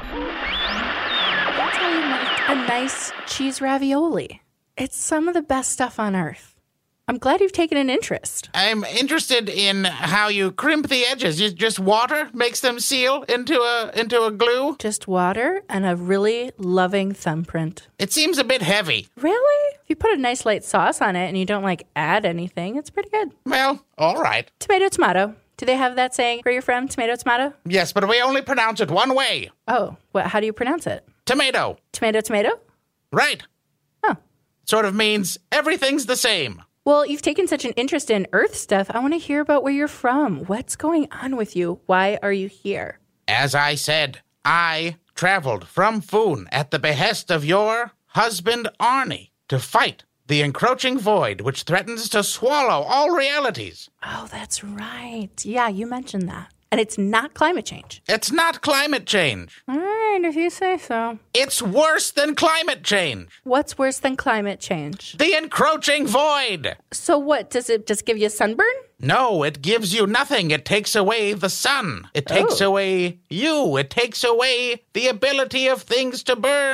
Speaker 11: That's how you make a nice cheese ravioli. It's some of the best stuff on earth. I'm glad you've taken an interest.
Speaker 14: I'm interested in how you crimp the edges. You just water makes them seal into a into a glue?
Speaker 11: Just water and a really loving thumbprint.
Speaker 14: It seems a bit heavy.
Speaker 11: Really? If you put a nice light sauce on it and you don't, like, add anything, it's pretty good.
Speaker 14: Well, all right.
Speaker 11: Tomato, tomato. Do they have that saying where you're from? Tomato, tomato?
Speaker 14: Yes, but we only pronounce it one way.
Speaker 11: Oh, what? How do you pronounce it?
Speaker 14: Tomato.
Speaker 11: Tomato, tomato?
Speaker 14: Right.
Speaker 11: Oh.
Speaker 14: Sort of means everything's the same.
Speaker 11: Well, you've taken such an interest in Earth stuff. I want to hear about where you're from. What's going on with you? Why are you here?
Speaker 14: As I said, I traveled from Foon at the behest of your husband, Arnie, to fight the encroaching void which threatens to swallow all realities.
Speaker 11: Oh, that's right. Yeah, you mentioned that. And it's not climate change.
Speaker 14: It's not climate change.
Speaker 11: All right, if you say so.
Speaker 14: It's worse than climate change.
Speaker 11: What's worse than climate change?
Speaker 14: The encroaching void.
Speaker 11: So what, does it just give you a sunburn?
Speaker 14: No, it gives you nothing. It takes away the sun. It takes
Speaker 11: oh.
Speaker 14: away you. It takes away the ability of things to burn.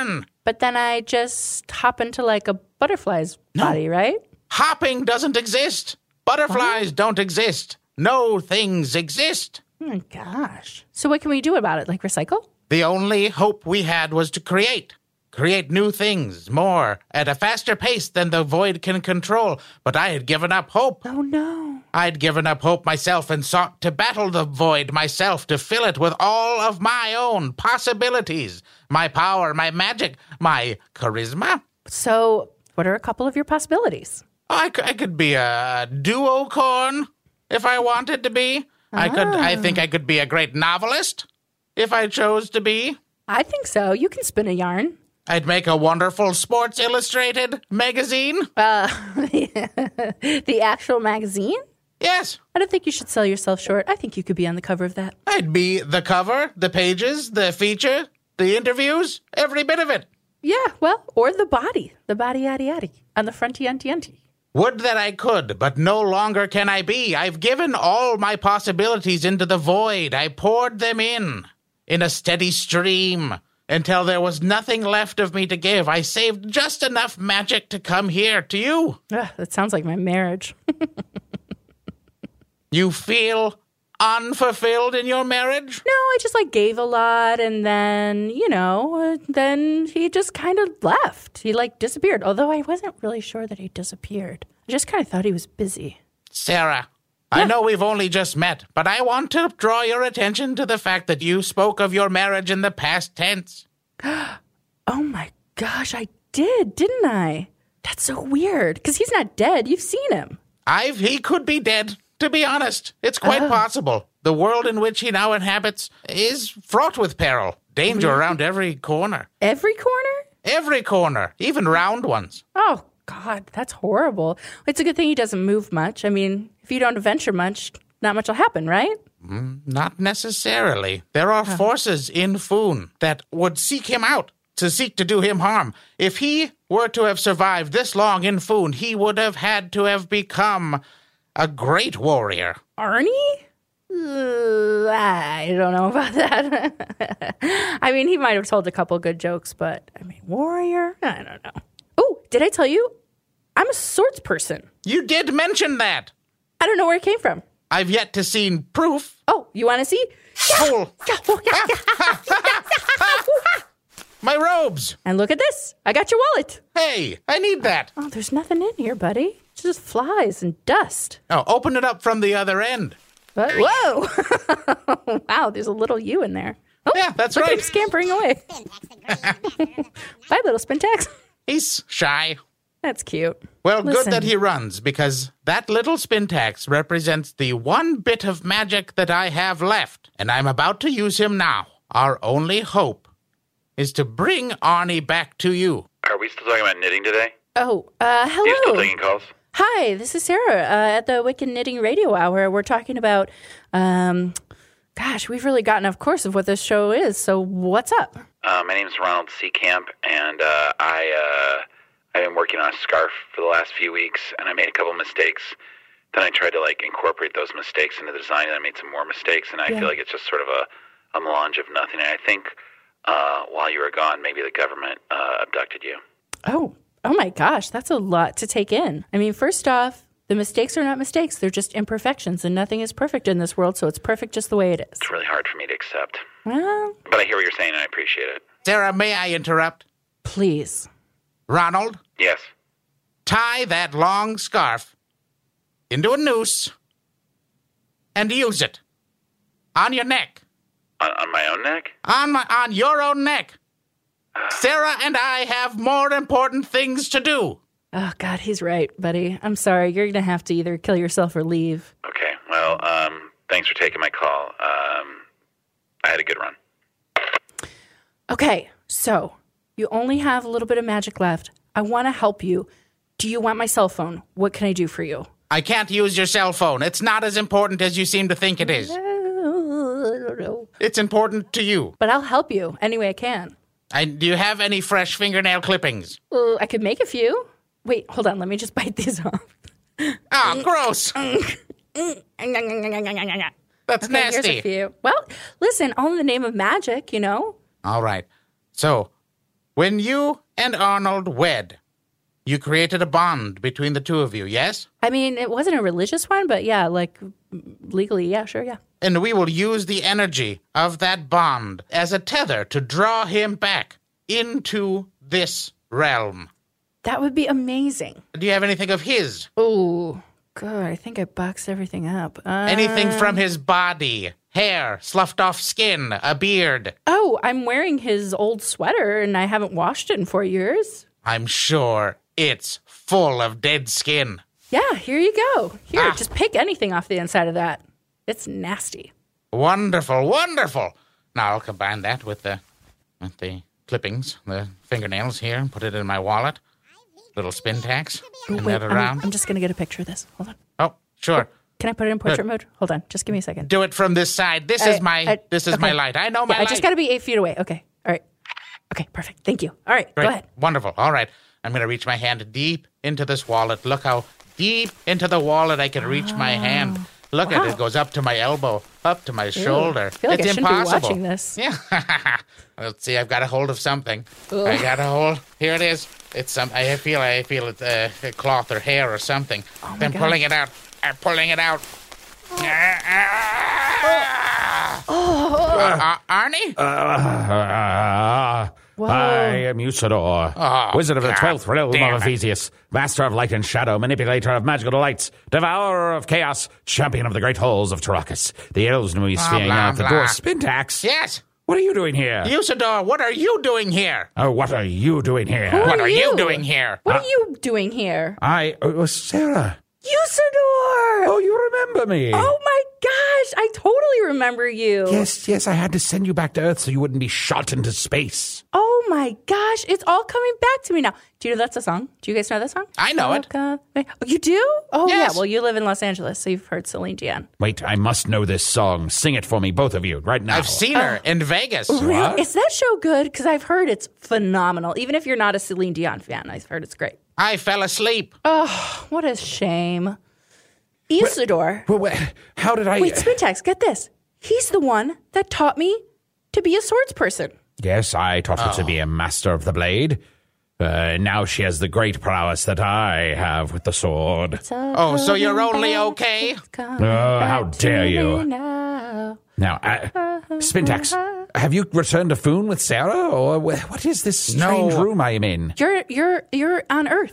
Speaker 11: But then I just hop into like a butterfly's body, right?
Speaker 14: Hopping doesn't exist. Butterflies what? don't exist. No things exist.
Speaker 11: Oh my gosh. So what can we do about it? Like recycle?
Speaker 14: The only hope we had was to create. Create new things, more, at a faster pace than the void can control. But I had given up hope.
Speaker 11: Oh, no.
Speaker 14: I'd given up hope myself and sought to battle the void myself, to fill it with all of my own possibilities. My power, my magic, my charisma.
Speaker 11: So what are a couple of your possibilities?
Speaker 14: I, c- I could be a duocorn if I wanted to be. Ah. I could. I think I could be a great novelist if I chose to be.
Speaker 11: I think so. You can spin a yarn.
Speaker 14: I'd make a wonderful Sports Illustrated magazine.
Speaker 11: Uh, the actual magazine?
Speaker 14: Yes.
Speaker 11: I don't think you should sell yourself short. I think you could be on the cover of that.
Speaker 14: I'd be the cover, the pages, the feature, the interviews, every bit of it.
Speaker 11: Yeah, well, or the body. The body yaddy yaddy. On the fronty unty unty.
Speaker 14: Would that I could, but no longer can I be. I've given all my possibilities into the void. I poured them in, in a steady stream. Until there was nothing left of me to give. I saved just enough magic to come here to you.
Speaker 11: Ugh, that sounds like my marriage.
Speaker 14: You feel unfulfilled in your marriage?
Speaker 11: No, I just like gave a lot and then, you know, uh, then he just kind of left. He like disappeared. Although I wasn't really sure that he disappeared. I just kind of thought he was busy.
Speaker 14: Sarah. I know we've only just met, but I want to draw your attention to the fact that you spoke of your marriage in the past tense.
Speaker 11: Oh my gosh, I did, didn't I? That's so weird, because he's not dead. You've seen him.
Speaker 14: I've, he could be dead, to be honest. It's quite oh. possible. The world in which he now inhabits is fraught with peril. Danger really? around every corner.
Speaker 11: Every corner?
Speaker 14: Every corner, even round ones.
Speaker 11: Oh, God, that's horrible. It's a good thing he doesn't move much. I mean, if you don't adventure much, not much will happen, right?
Speaker 14: Mm, not necessarily. There are oh. forces in Foon that would seek him out, to seek to do him harm. If he were to have survived this long in Foon, he would have had to have become a great warrior.
Speaker 11: Arnie? Uh, I don't know about that. I mean, he might have told a couple good jokes, but, I mean, warrior? I don't know. Oh, did I tell you? I'm a swords person.
Speaker 14: You did mention that.
Speaker 11: I don't know where it came from.
Speaker 14: I've yet to see proof.
Speaker 11: Oh, you want to see?
Speaker 14: Cool. My robes.
Speaker 11: And look at this. I got your wallet.
Speaker 14: Hey, I need that.
Speaker 11: Oh, there's nothing in here, buddy. It's just flies and dust.
Speaker 14: Oh, open it up from the other end.
Speaker 11: What? Whoa. Wow, there's a little you in there. Oh,
Speaker 14: yeah, that's
Speaker 11: look
Speaker 14: right.
Speaker 11: Look at him scampering away. Bye, little Spintax.
Speaker 14: He's shy.
Speaker 11: That's cute.
Speaker 14: Well,
Speaker 11: Listen.
Speaker 14: good that he runs, because that little Spintax represents the one bit of magic that I have left, and I'm about to use him now. Our only hope is to bring Arnie back to you.
Speaker 12: Are we still talking about knitting today?
Speaker 11: Oh, uh, hello.
Speaker 12: Are you still taking calls?
Speaker 11: Hi, this is Sarah uh, at the Wicked Knitting Radio Hour. We're talking about, um, gosh, we've really gotten off course of what this show is, so what's up?
Speaker 12: Uh, my name's Ronald Seacamp, and uh, I... Uh, I've been working on a scarf for the last few weeks, and I made a couple mistakes. Then I tried to, like, incorporate those mistakes into the design, and I made some more mistakes, and I yeah. feel like it's just sort of a, a melange of nothing. And I think uh, while you were gone, maybe the government uh, abducted you.
Speaker 11: Oh, oh my gosh, that's a lot to take in. I mean, first off, the mistakes are not mistakes. They're just imperfections, and nothing is perfect in this world, so it's perfect just the way it is.
Speaker 12: It's really hard for me to accept.
Speaker 11: Well,
Speaker 12: but I hear what you're saying, and I appreciate it.
Speaker 14: Sarah, may I interrupt?
Speaker 11: Please.
Speaker 14: Ronald?
Speaker 12: Yes?
Speaker 14: Tie that long scarf into a noose and use it on your neck.
Speaker 12: On, on my own neck?
Speaker 14: On my, on your own neck. Sarah and I have more important things to do.
Speaker 11: Oh, God, he's right, buddy. I'm sorry. You're going to have to either kill yourself or leave.
Speaker 12: Okay. Well, um, thanks for taking my call. Um, I had a good run.
Speaker 11: Okay, so you only have a little bit of magic left. I want to help you. Do you want my cell phone? What can I do for you?
Speaker 14: I can't use your cell phone. It's not as important as you seem to think it is.
Speaker 11: I don't know.
Speaker 14: It's important to you.
Speaker 11: But I'll help you any way I can.
Speaker 14: I, do you have any fresh fingernail clippings?
Speaker 11: Uh, I could make a few. Wait, hold on. Let me just bite these off.
Speaker 14: Ah, gross. That's
Speaker 11: okay,
Speaker 14: nasty.
Speaker 11: Here's a few. Well, listen, all in the name of magic, you know?
Speaker 14: All right. So, when you and Arnold wed, you created a bond between the two of you, yes?
Speaker 11: I mean, it wasn't a religious one, but yeah, like legally, yeah, sure, yeah.
Speaker 14: And we will use the energy of that bond as a tether to draw him back into this realm.
Speaker 11: That would be amazing.
Speaker 14: Do you have anything of his?
Speaker 11: Oh, God, I think I boxed everything up. Uh,
Speaker 14: Anything from his body? Hair, sloughed off skin, a beard?
Speaker 11: Oh, I'm wearing his old sweater, and I haven't washed it in four years.
Speaker 14: I'm sure it's full of dead skin.
Speaker 11: Yeah, here you go. Here,
Speaker 14: Ah.
Speaker 11: just pick anything off the inside of that. It's nasty.
Speaker 14: Wonderful, wonderful. Now I'll combine that with the with the clippings, the fingernails here, and put it in my wallet. Little spin tacks.
Speaker 11: Oh,
Speaker 14: and
Speaker 11: wait,
Speaker 14: that
Speaker 11: I'm,
Speaker 14: around.
Speaker 11: I'm just going to get a picture of this. Hold on.
Speaker 14: Oh, sure.
Speaker 11: Can I put it in portrait
Speaker 14: Good.
Speaker 11: mode? Hold on. Just give me a second.
Speaker 14: Do it from this side. This
Speaker 11: All
Speaker 14: is
Speaker 11: right,
Speaker 14: my
Speaker 11: I-
Speaker 14: this is
Speaker 11: okay.
Speaker 14: my light. I know my
Speaker 11: Yeah,
Speaker 14: light.
Speaker 11: I just got to be eight feet away. Okay. All right. Okay, perfect. Thank you. All right,
Speaker 14: Great.
Speaker 11: go ahead.
Speaker 14: Wonderful. All right. I'm going to reach my hand deep into this wallet. Look how deep into the wallet I can reach my hand. Look at
Speaker 11: Wow.
Speaker 14: it. It goes up to my elbow, up to my
Speaker 11: Ew.
Speaker 14: shoulder.
Speaker 11: I feel like
Speaker 14: it's
Speaker 11: I shouldn't
Speaker 14: impossible.
Speaker 11: be watching this.
Speaker 14: Yeah. Let's see. I've got a hold of something.
Speaker 11: Ugh.
Speaker 14: I got a hold. Here it is. It's some. I feel. I feel it's uh, a cloth or hair or something.
Speaker 11: Oh my
Speaker 14: I'm
Speaker 11: God.
Speaker 14: pulling it out. I'm pulling it out.
Speaker 11: Oh.
Speaker 14: Uh, Arnie?
Speaker 15: Uh,
Speaker 11: Whoa.
Speaker 15: I am Usador,
Speaker 14: Oh,
Speaker 15: wizard of the
Speaker 14: God
Speaker 15: twelfth realm
Speaker 14: damn
Speaker 15: of
Speaker 14: it.
Speaker 15: Ephesius, master of light and shadow, manipulator of magical delights, devourer of chaos, champion of the great halls of Tarakas. The elves knew me
Speaker 14: Blah,
Speaker 15: spheing
Speaker 14: blah,
Speaker 15: out the
Speaker 14: blah.
Speaker 15: door. Spintax,
Speaker 14: Yes.
Speaker 15: what are you doing here?
Speaker 14: Usador, what are you doing here?
Speaker 15: Oh, what are you doing here?
Speaker 11: Who
Speaker 14: What
Speaker 11: are
Speaker 14: are you
Speaker 11: you?
Speaker 14: doing here?
Speaker 11: What
Speaker 15: Uh,
Speaker 11: are you doing here?
Speaker 15: I, it was Sarah.
Speaker 11: Usador!
Speaker 15: Oh, you remember me?
Speaker 11: Oh my gosh, I totally remember you.
Speaker 15: Yes, yes, I had to send you back to Earth so you wouldn't be shot into space.
Speaker 11: Oh my gosh, it's all coming back to me now. Do you know that's a song? Do you guys know that song?
Speaker 14: I know it.
Speaker 11: Oh, you do? Oh
Speaker 14: Yes.
Speaker 11: yeah, well you live in Los Angeles, so you've heard Celine Dion.
Speaker 15: Wait, I must know this song. Sing it for me, both of you, right now.
Speaker 14: I've seen her in Vegas.
Speaker 11: Really? Is that show good? Because I've heard it's phenomenal. Even if you're not a Celine Dion fan, I've heard it's great.
Speaker 14: I fell asleep.
Speaker 11: Oh, what a shame. Isidore.
Speaker 15: Well, wait, how did I...
Speaker 11: Wait, Spintax, get this. He's the one that taught me to be a swords person.
Speaker 15: Yes, I taught her to be a master of the blade. Uh, now she has the great prowess that I have with the sword.
Speaker 14: Oh, so you're only okay?
Speaker 15: Oh, how dare you.
Speaker 11: Now.
Speaker 15: Now, uh, Spintax, have you returned to Foon with Sarah, or wh- what is this strange
Speaker 14: No.
Speaker 15: room I am in?
Speaker 11: You're you're you're on Earth.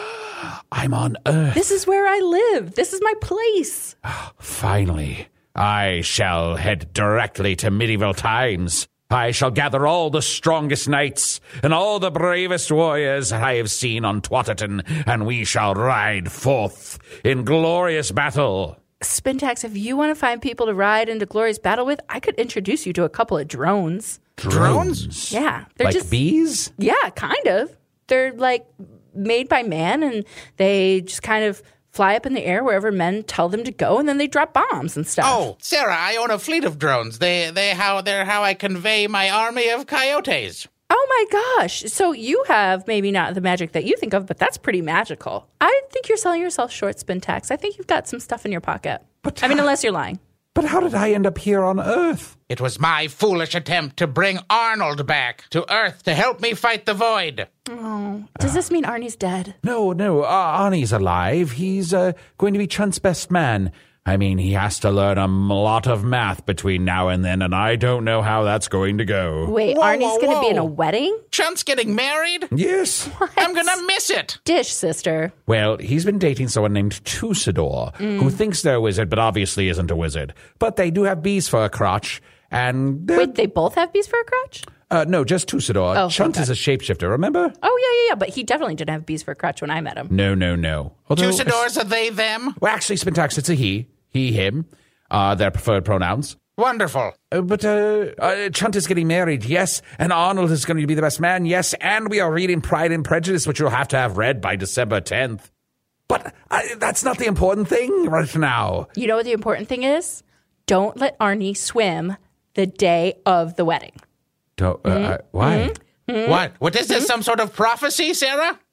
Speaker 15: I'm on Earth.
Speaker 11: This is where I live. This is my place.
Speaker 15: Finally, I shall head directly to medieval times. I shall gather all the strongest knights and all the bravest warriors I have seen on Twatterton, and we shall ride forth in glorious battle.
Speaker 11: Spintax, if you want to find people to ride into glorious battle with, I could introduce you to a couple of drones.
Speaker 15: Drones?
Speaker 11: Yeah, they're
Speaker 15: Like
Speaker 11: just
Speaker 15: bees?
Speaker 11: Yeah, kind of. They're like made by man, and they just kind of fly up in the air wherever men tell them to go, and then they drop bombs and stuff.
Speaker 14: Oh, Sarah, I own a fleet of drones. They, they, how, they're how I convey my army of coyotes.
Speaker 11: Oh my gosh. So you have maybe not the magic that you think of, but that's pretty magical. I think you're selling yourself short, Spintax. I think you've got some stuff in your pocket. But I mean, unless you're lying.
Speaker 15: But how did I end up here on Earth?
Speaker 14: It was my foolish attempt to bring Arnold back to Earth to help me fight the void.
Speaker 11: Oh, does this mean Arnie's dead?
Speaker 15: No, no, uh, Arnie's alive. He's uh, going to be Chunt's best man. I mean, he has to learn a m- lot of math between now and then, and I don't know how that's going to go.
Speaker 11: Wait,
Speaker 14: Whoa,
Speaker 11: Arnie's
Speaker 14: whoa,
Speaker 11: going to be in a
Speaker 14: whoa.
Speaker 11: wedding?
Speaker 14: Chunt's getting married?
Speaker 15: Yes.
Speaker 14: I'm gonna miss it.
Speaker 11: Dish, sister.
Speaker 15: Well, he's been dating someone named Tusador, who thinks they're a wizard, but obviously isn't a wizard. But they do have bees for a crotch, and... they're-
Speaker 11: Wait, they both have bees for a crotch?
Speaker 15: Uh, no, just Tusador.
Speaker 11: Oh,
Speaker 15: Chunt
Speaker 11: okay.
Speaker 15: is a shapeshifter, remember?
Speaker 11: Oh, yeah, yeah, yeah. But he definitely didn't have bees for a crotch when I met him.
Speaker 15: No, no, no. Although,
Speaker 14: Tusadors, are they them?
Speaker 15: Well, actually, Spintax, it's a he. He, him. Uh, their preferred pronouns.
Speaker 14: Wonderful.
Speaker 15: Uh, but uh, uh, Chunt is getting married, yes, and Arnold is going to be the best man, yes, and we are reading Pride and Prejudice, which you'll have to have read by December tenth. But uh, that's not the important thing right now.
Speaker 11: You know what the important thing is? Don't let Arnie swim the day of the wedding.
Speaker 15: Don't, uh, uh, why?
Speaker 14: What? What is this? Some sort of prophecy, Sarah?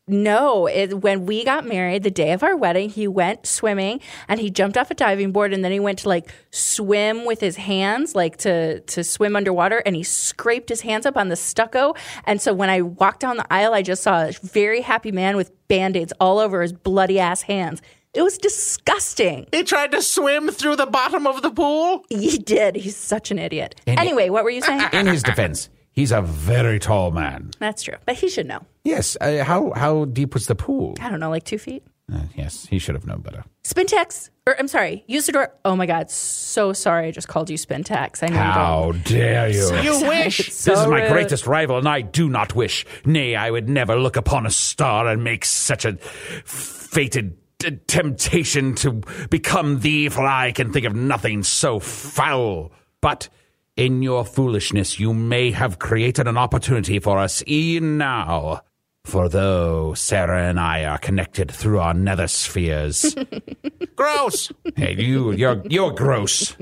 Speaker 11: No, it, when we got married, the day of our wedding, he went swimming and he jumped off a diving board and then he went to like swim with his hands, like to, to swim underwater, and he scraped his hands up on the stucco. And so when I walked down the aisle, I just saw a very happy man with Band-Aids all over his bloody ass hands. It was disgusting.
Speaker 14: He tried to swim through the bottom of the pool?
Speaker 11: He did. He's such an idiot.
Speaker 15: And
Speaker 11: anyway, what were you saying?
Speaker 15: In his defense, he's a very tall man.
Speaker 11: That's true. But he should know.
Speaker 15: Yes. Uh, how how deep was the pool?
Speaker 11: I don't know, like two feet?
Speaker 15: Uh, yes, he should have known better.
Speaker 11: Spintax, or I'm sorry, Usador. Oh my God, so sorry I just called you Spintax. I know
Speaker 15: How
Speaker 11: you
Speaker 15: dare you?
Speaker 11: So
Speaker 14: You
Speaker 11: sorry.
Speaker 14: wish.
Speaker 11: It's so
Speaker 15: This is my
Speaker 11: rude.
Speaker 15: greatest rival, and I do not wish. Nay, I would never look upon a star and make such a fated t- temptation to become thee, for I can think of nothing so foul. But in your foolishness, you may have created an opportunity for us e'en now. For though Sarah and I are connected through our nether spheres.
Speaker 14: Gross.
Speaker 15: Hey, you, you're, you're gross.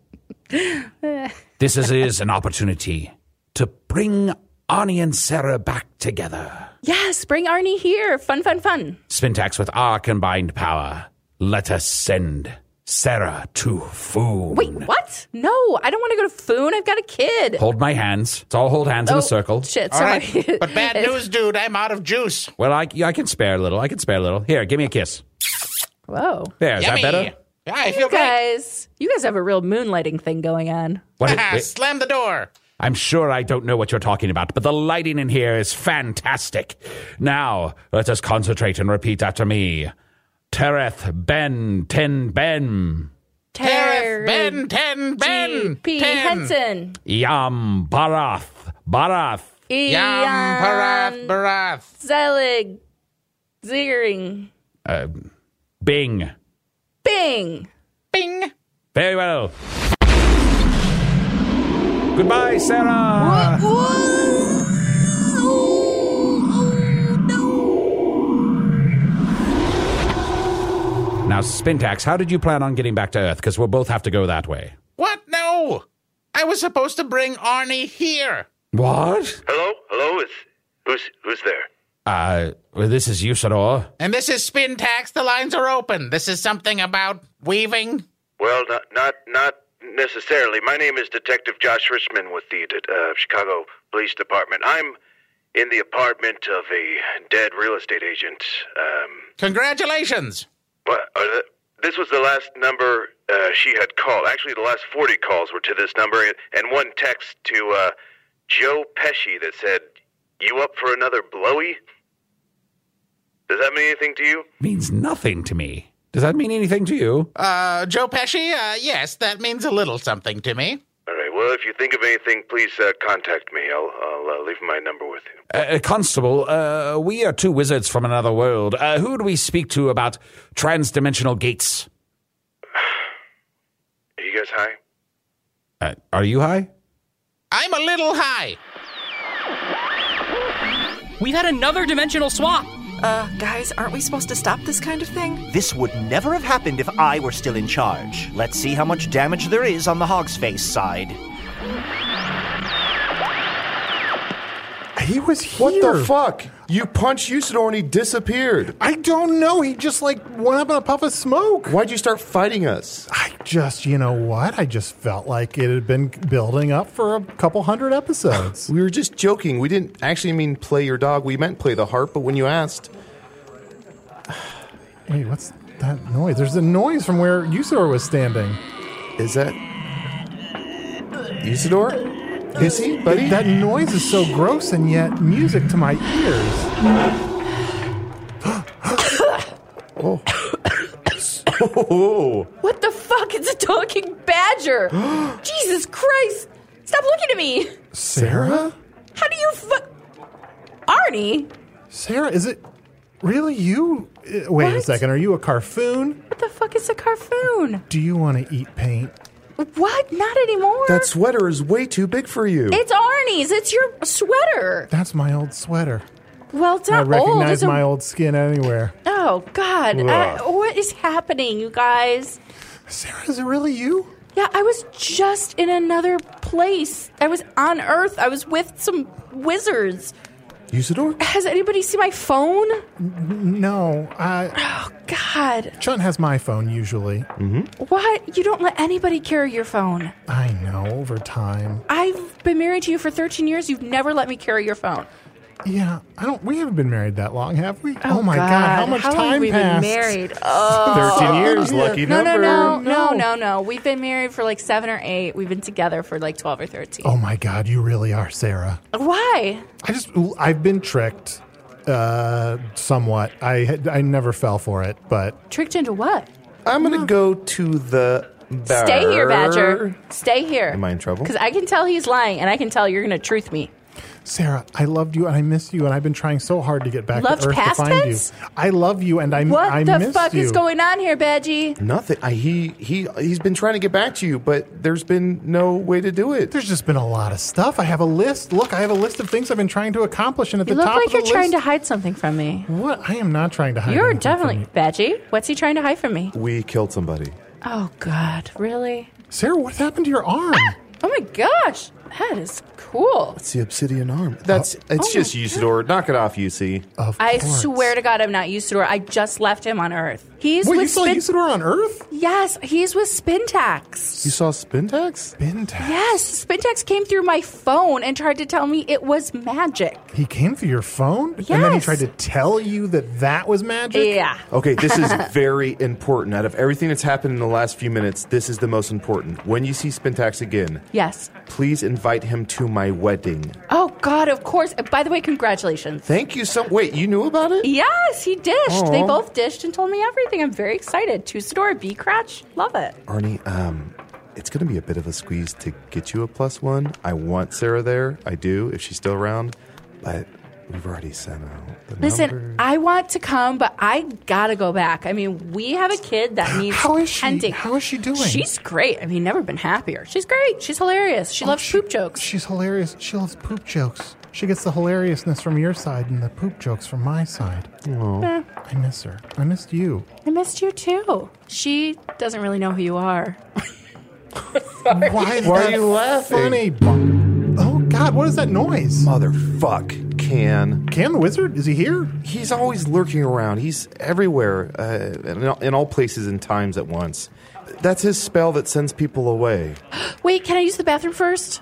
Speaker 15: This is, is an opportunity to bring Arnie and Sarah back together.
Speaker 11: Yes, bring Arnie here. Fun, fun, fun.
Speaker 15: Spintax, with our combined power, let us send Sarah to Foon.
Speaker 11: Wait, what? No, I don't want to go to Foon. I've got a kid.
Speaker 15: Hold my hands. Let's all hold hands in
Speaker 11: Oh,
Speaker 15: a circle.
Speaker 11: Shit,
Speaker 14: All
Speaker 11: sorry.
Speaker 14: right. But bad news, dude. I'm out of juice.
Speaker 15: Well, I, I can spare a little. I can spare a little. Here, give me a kiss.
Speaker 11: Whoa.
Speaker 15: There, is
Speaker 14: Yummy.
Speaker 15: that better?
Speaker 14: Yeah, I
Speaker 11: You
Speaker 14: feel great.
Speaker 11: guys, you guys have a real moonlighting thing going on.
Speaker 15: What is- wait,
Speaker 14: Slam the door.
Speaker 15: I'm sure I don't know what you're talking about, but the lighting in here is fantastic. Now, let us concentrate and repeat after me. Tereth Ben Ten Ben.
Speaker 14: Tereth Ben Ten Ben
Speaker 11: G P
Speaker 14: Ten.
Speaker 11: Henson.
Speaker 15: Yam Barath Barath.
Speaker 14: Yam Parath Barath.
Speaker 11: Zelig. Ziggering.
Speaker 15: Uh, Bing.
Speaker 11: Bing.
Speaker 14: Bing.
Speaker 15: Very well. Goodbye, Sarah. Now, Spintax, how did you plan on getting back to Earth? Because we'll both have to go that way.
Speaker 14: What? No. I was supposed to bring Arnie here.
Speaker 15: What?
Speaker 21: Hello? Hello? Is who's who's there?
Speaker 15: Uh, well, this is Usador.
Speaker 14: And this is Spintax. The lines are open. This is something about weaving.
Speaker 21: Well, not not not necessarily. My name is Detective Josh Richmond with the uh, Chicago Police Department. I'm in the apartment of a dead real estate agent. Um,
Speaker 14: Congratulations.
Speaker 21: what? Uh, th- this was the last number uh, she had called. Actually, the last forty calls were to this number, and, and one text to uh, Joe Pesci that said, "You up for another blowy?" Does that mean anything to you?
Speaker 15: Means nothing to me. Does that mean anything to you?
Speaker 14: Uh, Joe Pesci? Uh, yes, that means a little something to me.
Speaker 21: All right. Well, if you think of anything, please uh, contact me. I'll, I'll uh, leave my number with you.
Speaker 15: Uh, Constable, uh, we are two wizards from another world. Uh, who do we speak to about transdimensional gates?
Speaker 21: Are you guys high?
Speaker 15: Uh, are you high?
Speaker 14: I'm a little high.
Speaker 3: We've had another dimensional swap.
Speaker 4: Uh, guys, aren't we supposed to stop this kind of thing?
Speaker 5: This would never have happened if I were still in charge. Let's see how much damage there is on the Hog's Face side.
Speaker 6: He was here.
Speaker 7: What the fuck? You punched Usador and he disappeared.
Speaker 6: I don't know. He just like went up in a puff of smoke.
Speaker 7: Why'd you start fighting us?
Speaker 6: I just, you know what? I just felt like it had been building up for a couple hundred episodes.
Speaker 7: We were just joking. We didn't actually mean play your dog. We meant play the harp, but when you asked...
Speaker 6: Wait, what's that noise? There's a noise from where Usador was standing.
Speaker 7: Is that... Usador? Is he, buddy?
Speaker 6: That noise is so gross and yet music to my ears.
Speaker 7: Oh. Oh.
Speaker 11: What the fuck? It's a talking badger. Jesus Christ. Stop looking at me.
Speaker 6: Sarah?
Speaker 11: How do you fu- Arnie?
Speaker 6: Sarah, is it really you? Uh, Wait a
Speaker 11: What?
Speaker 6: second. Are you a Carfoon?
Speaker 11: What the fuck is a Carfoon?
Speaker 6: Do you want to eat paint?
Speaker 11: What? Not anymore.
Speaker 7: That sweater is way too big for you.
Speaker 11: It's Arnie's. It's your sweater.
Speaker 6: That's my old sweater.
Speaker 11: Well, it's
Speaker 6: I
Speaker 11: not old.
Speaker 6: recognize
Speaker 11: It's a-
Speaker 6: my old skin anywhere.
Speaker 11: Oh, God.
Speaker 6: Ugh.
Speaker 11: I, what is happening, you guys?
Speaker 6: Sarah, is it really you?
Speaker 11: Yeah, I was just in another place. I was on Earth. I was with some wizards.
Speaker 7: Usador?
Speaker 11: Has anybody seen my phone?
Speaker 6: N- no. I,
Speaker 11: oh, God.
Speaker 6: Chunt has my phone usually.
Speaker 7: Mm-hmm.
Speaker 11: What? You don't let anybody carry your phone.
Speaker 6: I know, over time.
Speaker 11: I've been married to you for thirteen years. You've never let me carry your phone.
Speaker 6: Yeah, I don't. We haven't been married that long, have we?
Speaker 11: Oh,
Speaker 6: Oh, my God.
Speaker 11: God.
Speaker 6: How much
Speaker 11: How long
Speaker 6: time
Speaker 11: have we
Speaker 6: passed?
Speaker 11: been married? Oh.
Speaker 7: thirteen years, lucky
Speaker 11: no,
Speaker 7: number.
Speaker 11: No, no, no, no, no, no. We've been married for like seven or eight. We've been together for like twelve or thirteen.
Speaker 6: Oh my God, you really are, Sarah.
Speaker 11: Why?
Speaker 6: I just, I've been tricked, uh, somewhat. I, I never fell for it, but
Speaker 11: Tricked into what?
Speaker 7: I'm going to go to the bar.
Speaker 11: Stay here, Badger. Stay here.
Speaker 7: Am I in trouble?
Speaker 11: Because I can tell he's lying, and I can tell you're going to truth me.
Speaker 6: Sarah, I loved you and I miss you, and I've been trying so hard to get back
Speaker 11: Loved
Speaker 6: to Earth
Speaker 11: past
Speaker 6: to find
Speaker 11: tense?
Speaker 6: you. I love you, and I,
Speaker 11: What
Speaker 6: I
Speaker 11: the
Speaker 6: miss
Speaker 11: fuck
Speaker 6: you.
Speaker 11: is going on here, Badgie?
Speaker 7: Nothing. I, he he he's been trying to get back to you, but there's been no way to do it.
Speaker 6: There's just been a lot of stuff. I have a list. Look, I have a list of things I've been trying to accomplish, and at
Speaker 11: You
Speaker 6: the
Speaker 11: look
Speaker 6: top
Speaker 11: like
Speaker 6: of the
Speaker 11: you're trying
Speaker 6: list,
Speaker 11: to hide something from me.
Speaker 6: What? I am not trying to hide.
Speaker 11: You're
Speaker 6: anything from
Speaker 11: definitely
Speaker 6: you.
Speaker 11: Badgie. What's he trying to hide from me?
Speaker 7: We killed somebody.
Speaker 11: Oh God, really?
Speaker 6: Sarah, what happened to your arm?
Speaker 11: Oh my gosh, that is cool.
Speaker 7: It's the obsidian arm. That's it's
Speaker 11: oh
Speaker 7: just
Speaker 11: my
Speaker 7: Usador. Knock it off, U C.
Speaker 6: Of
Speaker 11: I
Speaker 6: course.
Speaker 11: swear to God, I'm not Usador. I just left him on Earth. He's
Speaker 6: Wait,
Speaker 11: with
Speaker 6: you saw
Speaker 11: Spin-
Speaker 6: Usador on Earth?
Speaker 11: Yes, he's with Spintax.
Speaker 7: You saw Spintax?
Speaker 6: Spintax.
Speaker 11: Yes, Spintax came through my phone and tried to tell me it was magic.
Speaker 6: He came through your phone? And then he
Speaker 11: Yes.
Speaker 6: tried to tell you that that was magic?
Speaker 11: Yeah.
Speaker 7: Okay, this is very important. Out of everything that's happened in the last few minutes, this is the most important. When you see Spintax again,
Speaker 11: Yes.
Speaker 7: please invite him to my wedding.
Speaker 11: Oh God, of course. By the way, congratulations.
Speaker 7: Thank you so. Wait, you knew about it?
Speaker 11: Yes, he dished.
Speaker 7: Aw.
Speaker 11: They both dished and told me everything. I'm very excited. Two-store B-Cratch. Love it.
Speaker 7: Arnie, um, it's going to be a bit of a squeeze to get you a plus one. I want Sarah there. I do, if she's still around. But we've already sent out the
Speaker 11: Listen,
Speaker 7: number.
Speaker 11: I want to come, but I gotta go back. I mean, we have a kid that needs
Speaker 6: How is she?
Speaker 11: tending.
Speaker 6: How is she doing?
Speaker 11: She's great. I mean, never been happier. She's great. She's hilarious. She
Speaker 6: Oh,
Speaker 11: loves
Speaker 6: she-
Speaker 11: poop jokes.
Speaker 6: She's hilarious. She loves poop jokes. She gets the hilariousness from your side and the poop jokes from my side.
Speaker 11: Eh,
Speaker 6: I miss her. I missed you.
Speaker 11: I missed you too. She doesn't really know who you are.
Speaker 6: Why, is
Speaker 7: Why
Speaker 6: that
Speaker 7: are you laughing?
Speaker 6: funny? Oh, God, what is that noise?
Speaker 7: Motherfuck, Can.
Speaker 6: Can the wizard? Is he here?
Speaker 7: He's always lurking around. He's everywhere, uh, in, all, in all places and times at once. That's his spell that sends people away.
Speaker 11: Wait, can I use the bathroom first?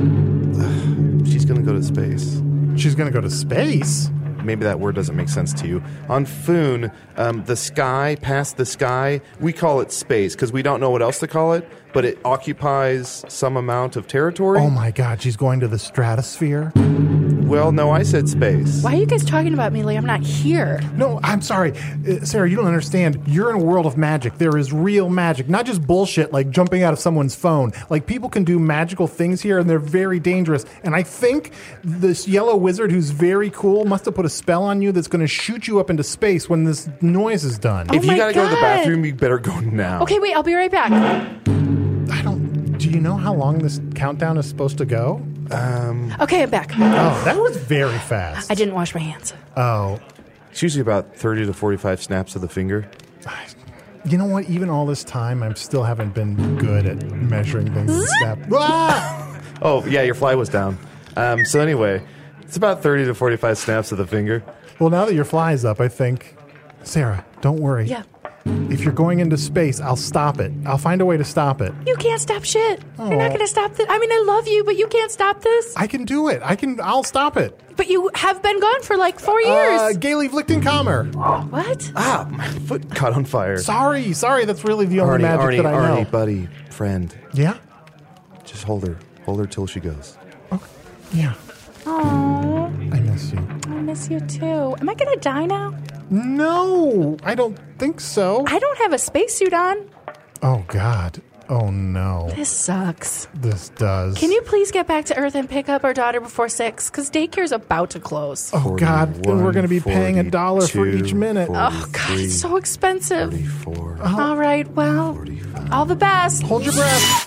Speaker 7: She's going to go to space.
Speaker 6: She's going to go to space?
Speaker 7: Maybe that word doesn't make sense to you. On Foon, um, the sky, past the sky, we call it space because we don't know what else to call it, but it occupies some amount of territory.
Speaker 6: Oh, my God. She's going to the stratosphere?
Speaker 7: Well, no, I said space.
Speaker 11: Why are you guys talking about me like I'm not here?
Speaker 6: No, I'm sorry. Uh, Sarah, you don't understand. You're in a world of magic. There is real magic, not just bullshit like jumping out of someone's phone. Like, people can do magical things here, and they're very dangerous. And I think this yellow wizard who's very cool must have put a spell on you that's going to shoot you up into space when this noise is done.
Speaker 7: If
Speaker 11: Oh my
Speaker 7: you got to go to the
Speaker 11: God.
Speaker 7: bathroom, you better go now.
Speaker 11: Okay, wait, I'll be right back.
Speaker 6: I don't... Do you know how long this countdown is supposed to go?
Speaker 7: Um,
Speaker 11: Okay, I'm back.
Speaker 6: Oh, that was very fast.
Speaker 11: I didn't wash my hands.
Speaker 6: Oh,
Speaker 7: it's usually about thirty to forty-five snaps of the finger.
Speaker 6: you know what? Even all this time, I still haven't been good at measuring things and snap. Ah!
Speaker 7: Oh, yeah, your fly was down. Um, so anyway, it's about thirty to forty-five snaps of the finger.
Speaker 6: Well, now that your fly's up, I think... Sarah, don't worry.
Speaker 11: Yeah.
Speaker 6: If you're going into space, I'll stop it. I'll find a way to stop it.
Speaker 11: You can't stop shit. You're not
Speaker 6: Aw.
Speaker 11: going to stop this. I mean, I love you, but you can't stop this.
Speaker 6: I can do it. I can. I'll stop it.
Speaker 11: But you have been gone for like four years.
Speaker 6: Uh, Gailey Vlichtenkammer.
Speaker 11: What?
Speaker 7: Ah, my foot caught on fire.
Speaker 6: Sorry, sorry. That's really the only
Speaker 7: Arnie,
Speaker 6: magic
Speaker 7: Arnie,
Speaker 6: that I know.
Speaker 7: Arnie, buddy, friend.
Speaker 6: Yeah.
Speaker 7: Just hold her. Hold her till she goes.
Speaker 6: Yeah.
Speaker 11: Aww,
Speaker 6: I miss you.
Speaker 11: I miss you too. Am I going to die now?
Speaker 6: No, I don't think so.
Speaker 11: I don't have a spacesuit on.
Speaker 6: Oh God. Oh no.
Speaker 11: This sucks.
Speaker 6: This does.
Speaker 11: Can you please get back to Earth and pick up our daughter before six? Because daycare's about to close.
Speaker 6: Oh God. Then we're going to be paying a dollar for each minute.
Speaker 11: Oh God, it's so expensive.
Speaker 7: forty-four.
Speaker 11: All right, well, all the best.
Speaker 6: Hold your breath.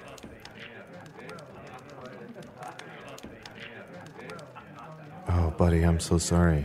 Speaker 7: Oh, buddy, I'm so sorry.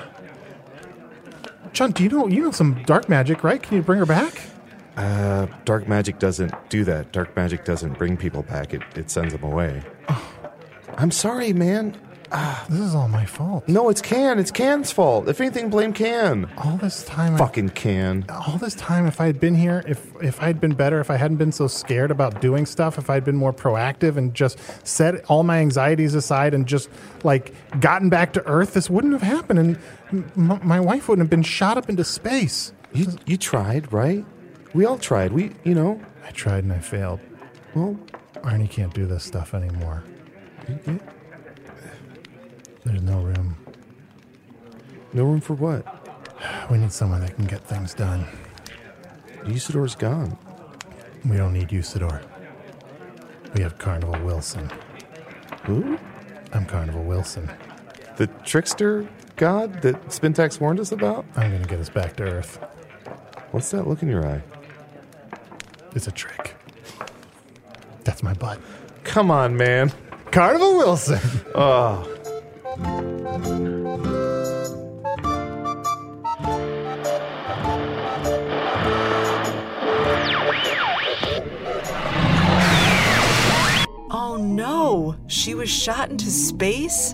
Speaker 6: John, do you know you know some dark magic, right? Can you bring her back?
Speaker 7: Uh, dark magic doesn't do that. Dark magic doesn't bring people back. It, it sends them away. I'm sorry, man.
Speaker 6: This is all my fault.
Speaker 7: No, it's Can. It's Can's fault. If anything, blame Can.
Speaker 6: All this time,
Speaker 7: fucking I, Can.
Speaker 6: All this time, if I had been here, if if I'd been better, if I hadn't been so scared about doing stuff, if I'd been more proactive and just set all my anxieties aside and just like gotten back to Earth, this wouldn't have happened, and m- my wife wouldn't have been shot up into space.
Speaker 7: You you tried, right? We all tried. We, you know.
Speaker 6: I tried and I failed.
Speaker 7: Well,
Speaker 6: Arnie can't do this stuff anymore. There's no room.
Speaker 7: No room for what?
Speaker 6: We need someone that can get things done.
Speaker 7: Usador's gone.
Speaker 6: We don't need Usador. We have Carnival Wilson.
Speaker 7: Who?
Speaker 6: I'm Carnival Wilson.
Speaker 7: The trickster god that Spintax warned us about?
Speaker 6: I'm going to get us back to Earth.
Speaker 7: What's that look in your eye?
Speaker 6: It's a trick. That's my butt.
Speaker 7: Come on, man.
Speaker 6: Carnival Wilson.
Speaker 7: Oh.
Speaker 4: Oh no, she was shot into space?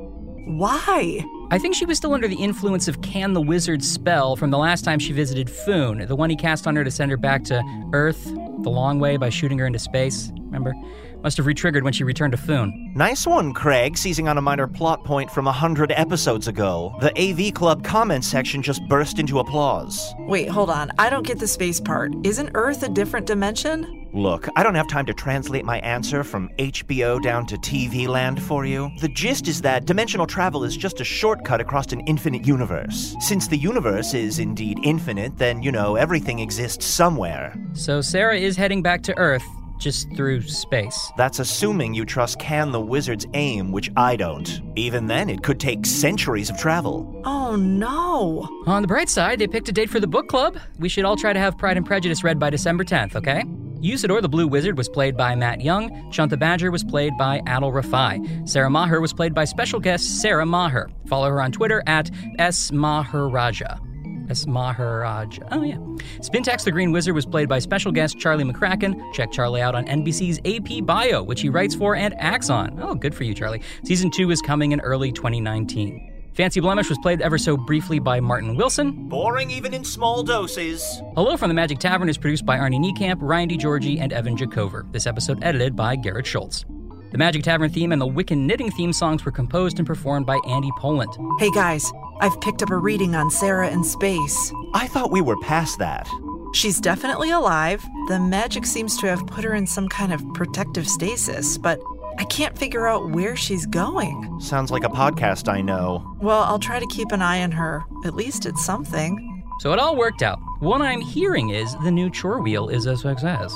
Speaker 4: Why?
Speaker 3: I think she was still under the influence of Can the Wizard's spell from the last time she visited Foon, the one he cast on her to send her back to Earth the long way by shooting her into space. Remember? Must have re-triggered when she returned to Foon.
Speaker 5: Nice one, Craig, seizing on a minor plot point from a hundred episodes ago. The A V Club comment section just burst into applause.
Speaker 4: Wait, hold on. I don't get the space part. Isn't Earth a different dimension?
Speaker 5: Look, I don't have time to translate my answer from H B O down to T V land for you. The gist is that dimensional travel is just a shortcut across an infinite universe. Since the universe is indeed infinite, then, you know, everything exists somewhere.
Speaker 3: So Sarah is heading back to Earth, just through space.
Speaker 5: That's assuming you trust Can the Wizard's aim, which I don't. Even then, it could take centuries of travel.
Speaker 4: Oh, no.
Speaker 3: On the bright side, they picked a date for the book club. We should all try to have Pride and Prejudice read by December tenth, okay? Usador the Blue Wizard was played by Matt Young. Chunta Badger was played by Adil Rafai. Sarah Maher was played by special guest Sarah Maher. Follow her on Twitter at S Maharaja. S Maharaja. Oh, yeah. Spintax the Green Wizard was played by special guest Charlie McCracken. Check Charlie out on N B C's A P Bio, which he writes for and acts on. Oh, good for you, Charlie. Season two is coming in early twenty nineteen. Fancy Blemish was played ever so briefly by Martin Wilson.
Speaker 5: Boring even in small doses.
Speaker 3: Hello from the Magic Tavern is produced by Arnie Niekamp, Ryan DeGiorgi, and Evan Jacover. This episode edited by Garrett Schultz. The Magic Tavern theme and the Wiccan Knitting theme songs were composed and performed by Andy Poland.
Speaker 4: Hey guys, I've picked up a reading on Sarah in space.
Speaker 5: I thought we were past that.
Speaker 4: She's definitely alive. The magic seems to have put her in some kind of protective stasis, but I can't figure out where she's going.
Speaker 5: Sounds like a podcast I know.
Speaker 4: Well, I'll try to keep an eye on her. At least it's something.
Speaker 3: So it all worked out. What I'm hearing is the new chore wheel is a success.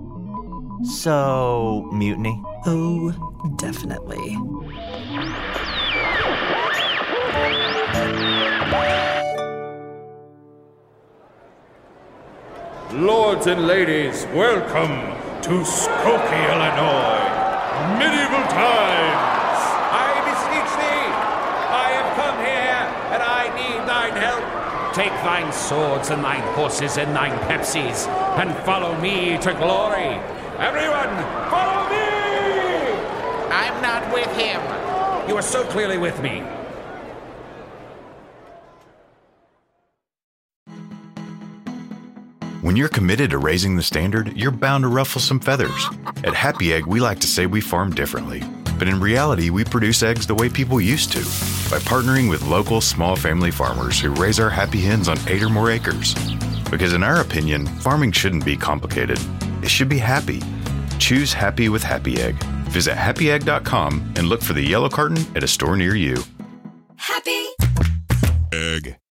Speaker 5: So, mutiny?
Speaker 4: Oh, definitely.
Speaker 8: Lords and ladies, welcome to Skokie, Illinois. Medieval times.
Speaker 2: I beseech thee, I have come here, and I need thine help. Take thine swords and thine horses and thine Pepsis, and follow me to glory. Everyone, follow me!
Speaker 14: I'm not with him.
Speaker 2: You are so clearly with me.
Speaker 22: When you're committed to raising the standard, you're bound to ruffle some feathers. At Happy Egg, we like to say we farm differently. But in reality, we produce eggs the way people used to, by partnering with local small family farmers who raise our happy hens on eight or more acres. Because in our opinion, farming shouldn't be complicated. It should be happy. Choose happy with Happy Egg. Visit happy egg dot com and look for the yellow carton at a store near you.
Speaker 23: Happy Egg.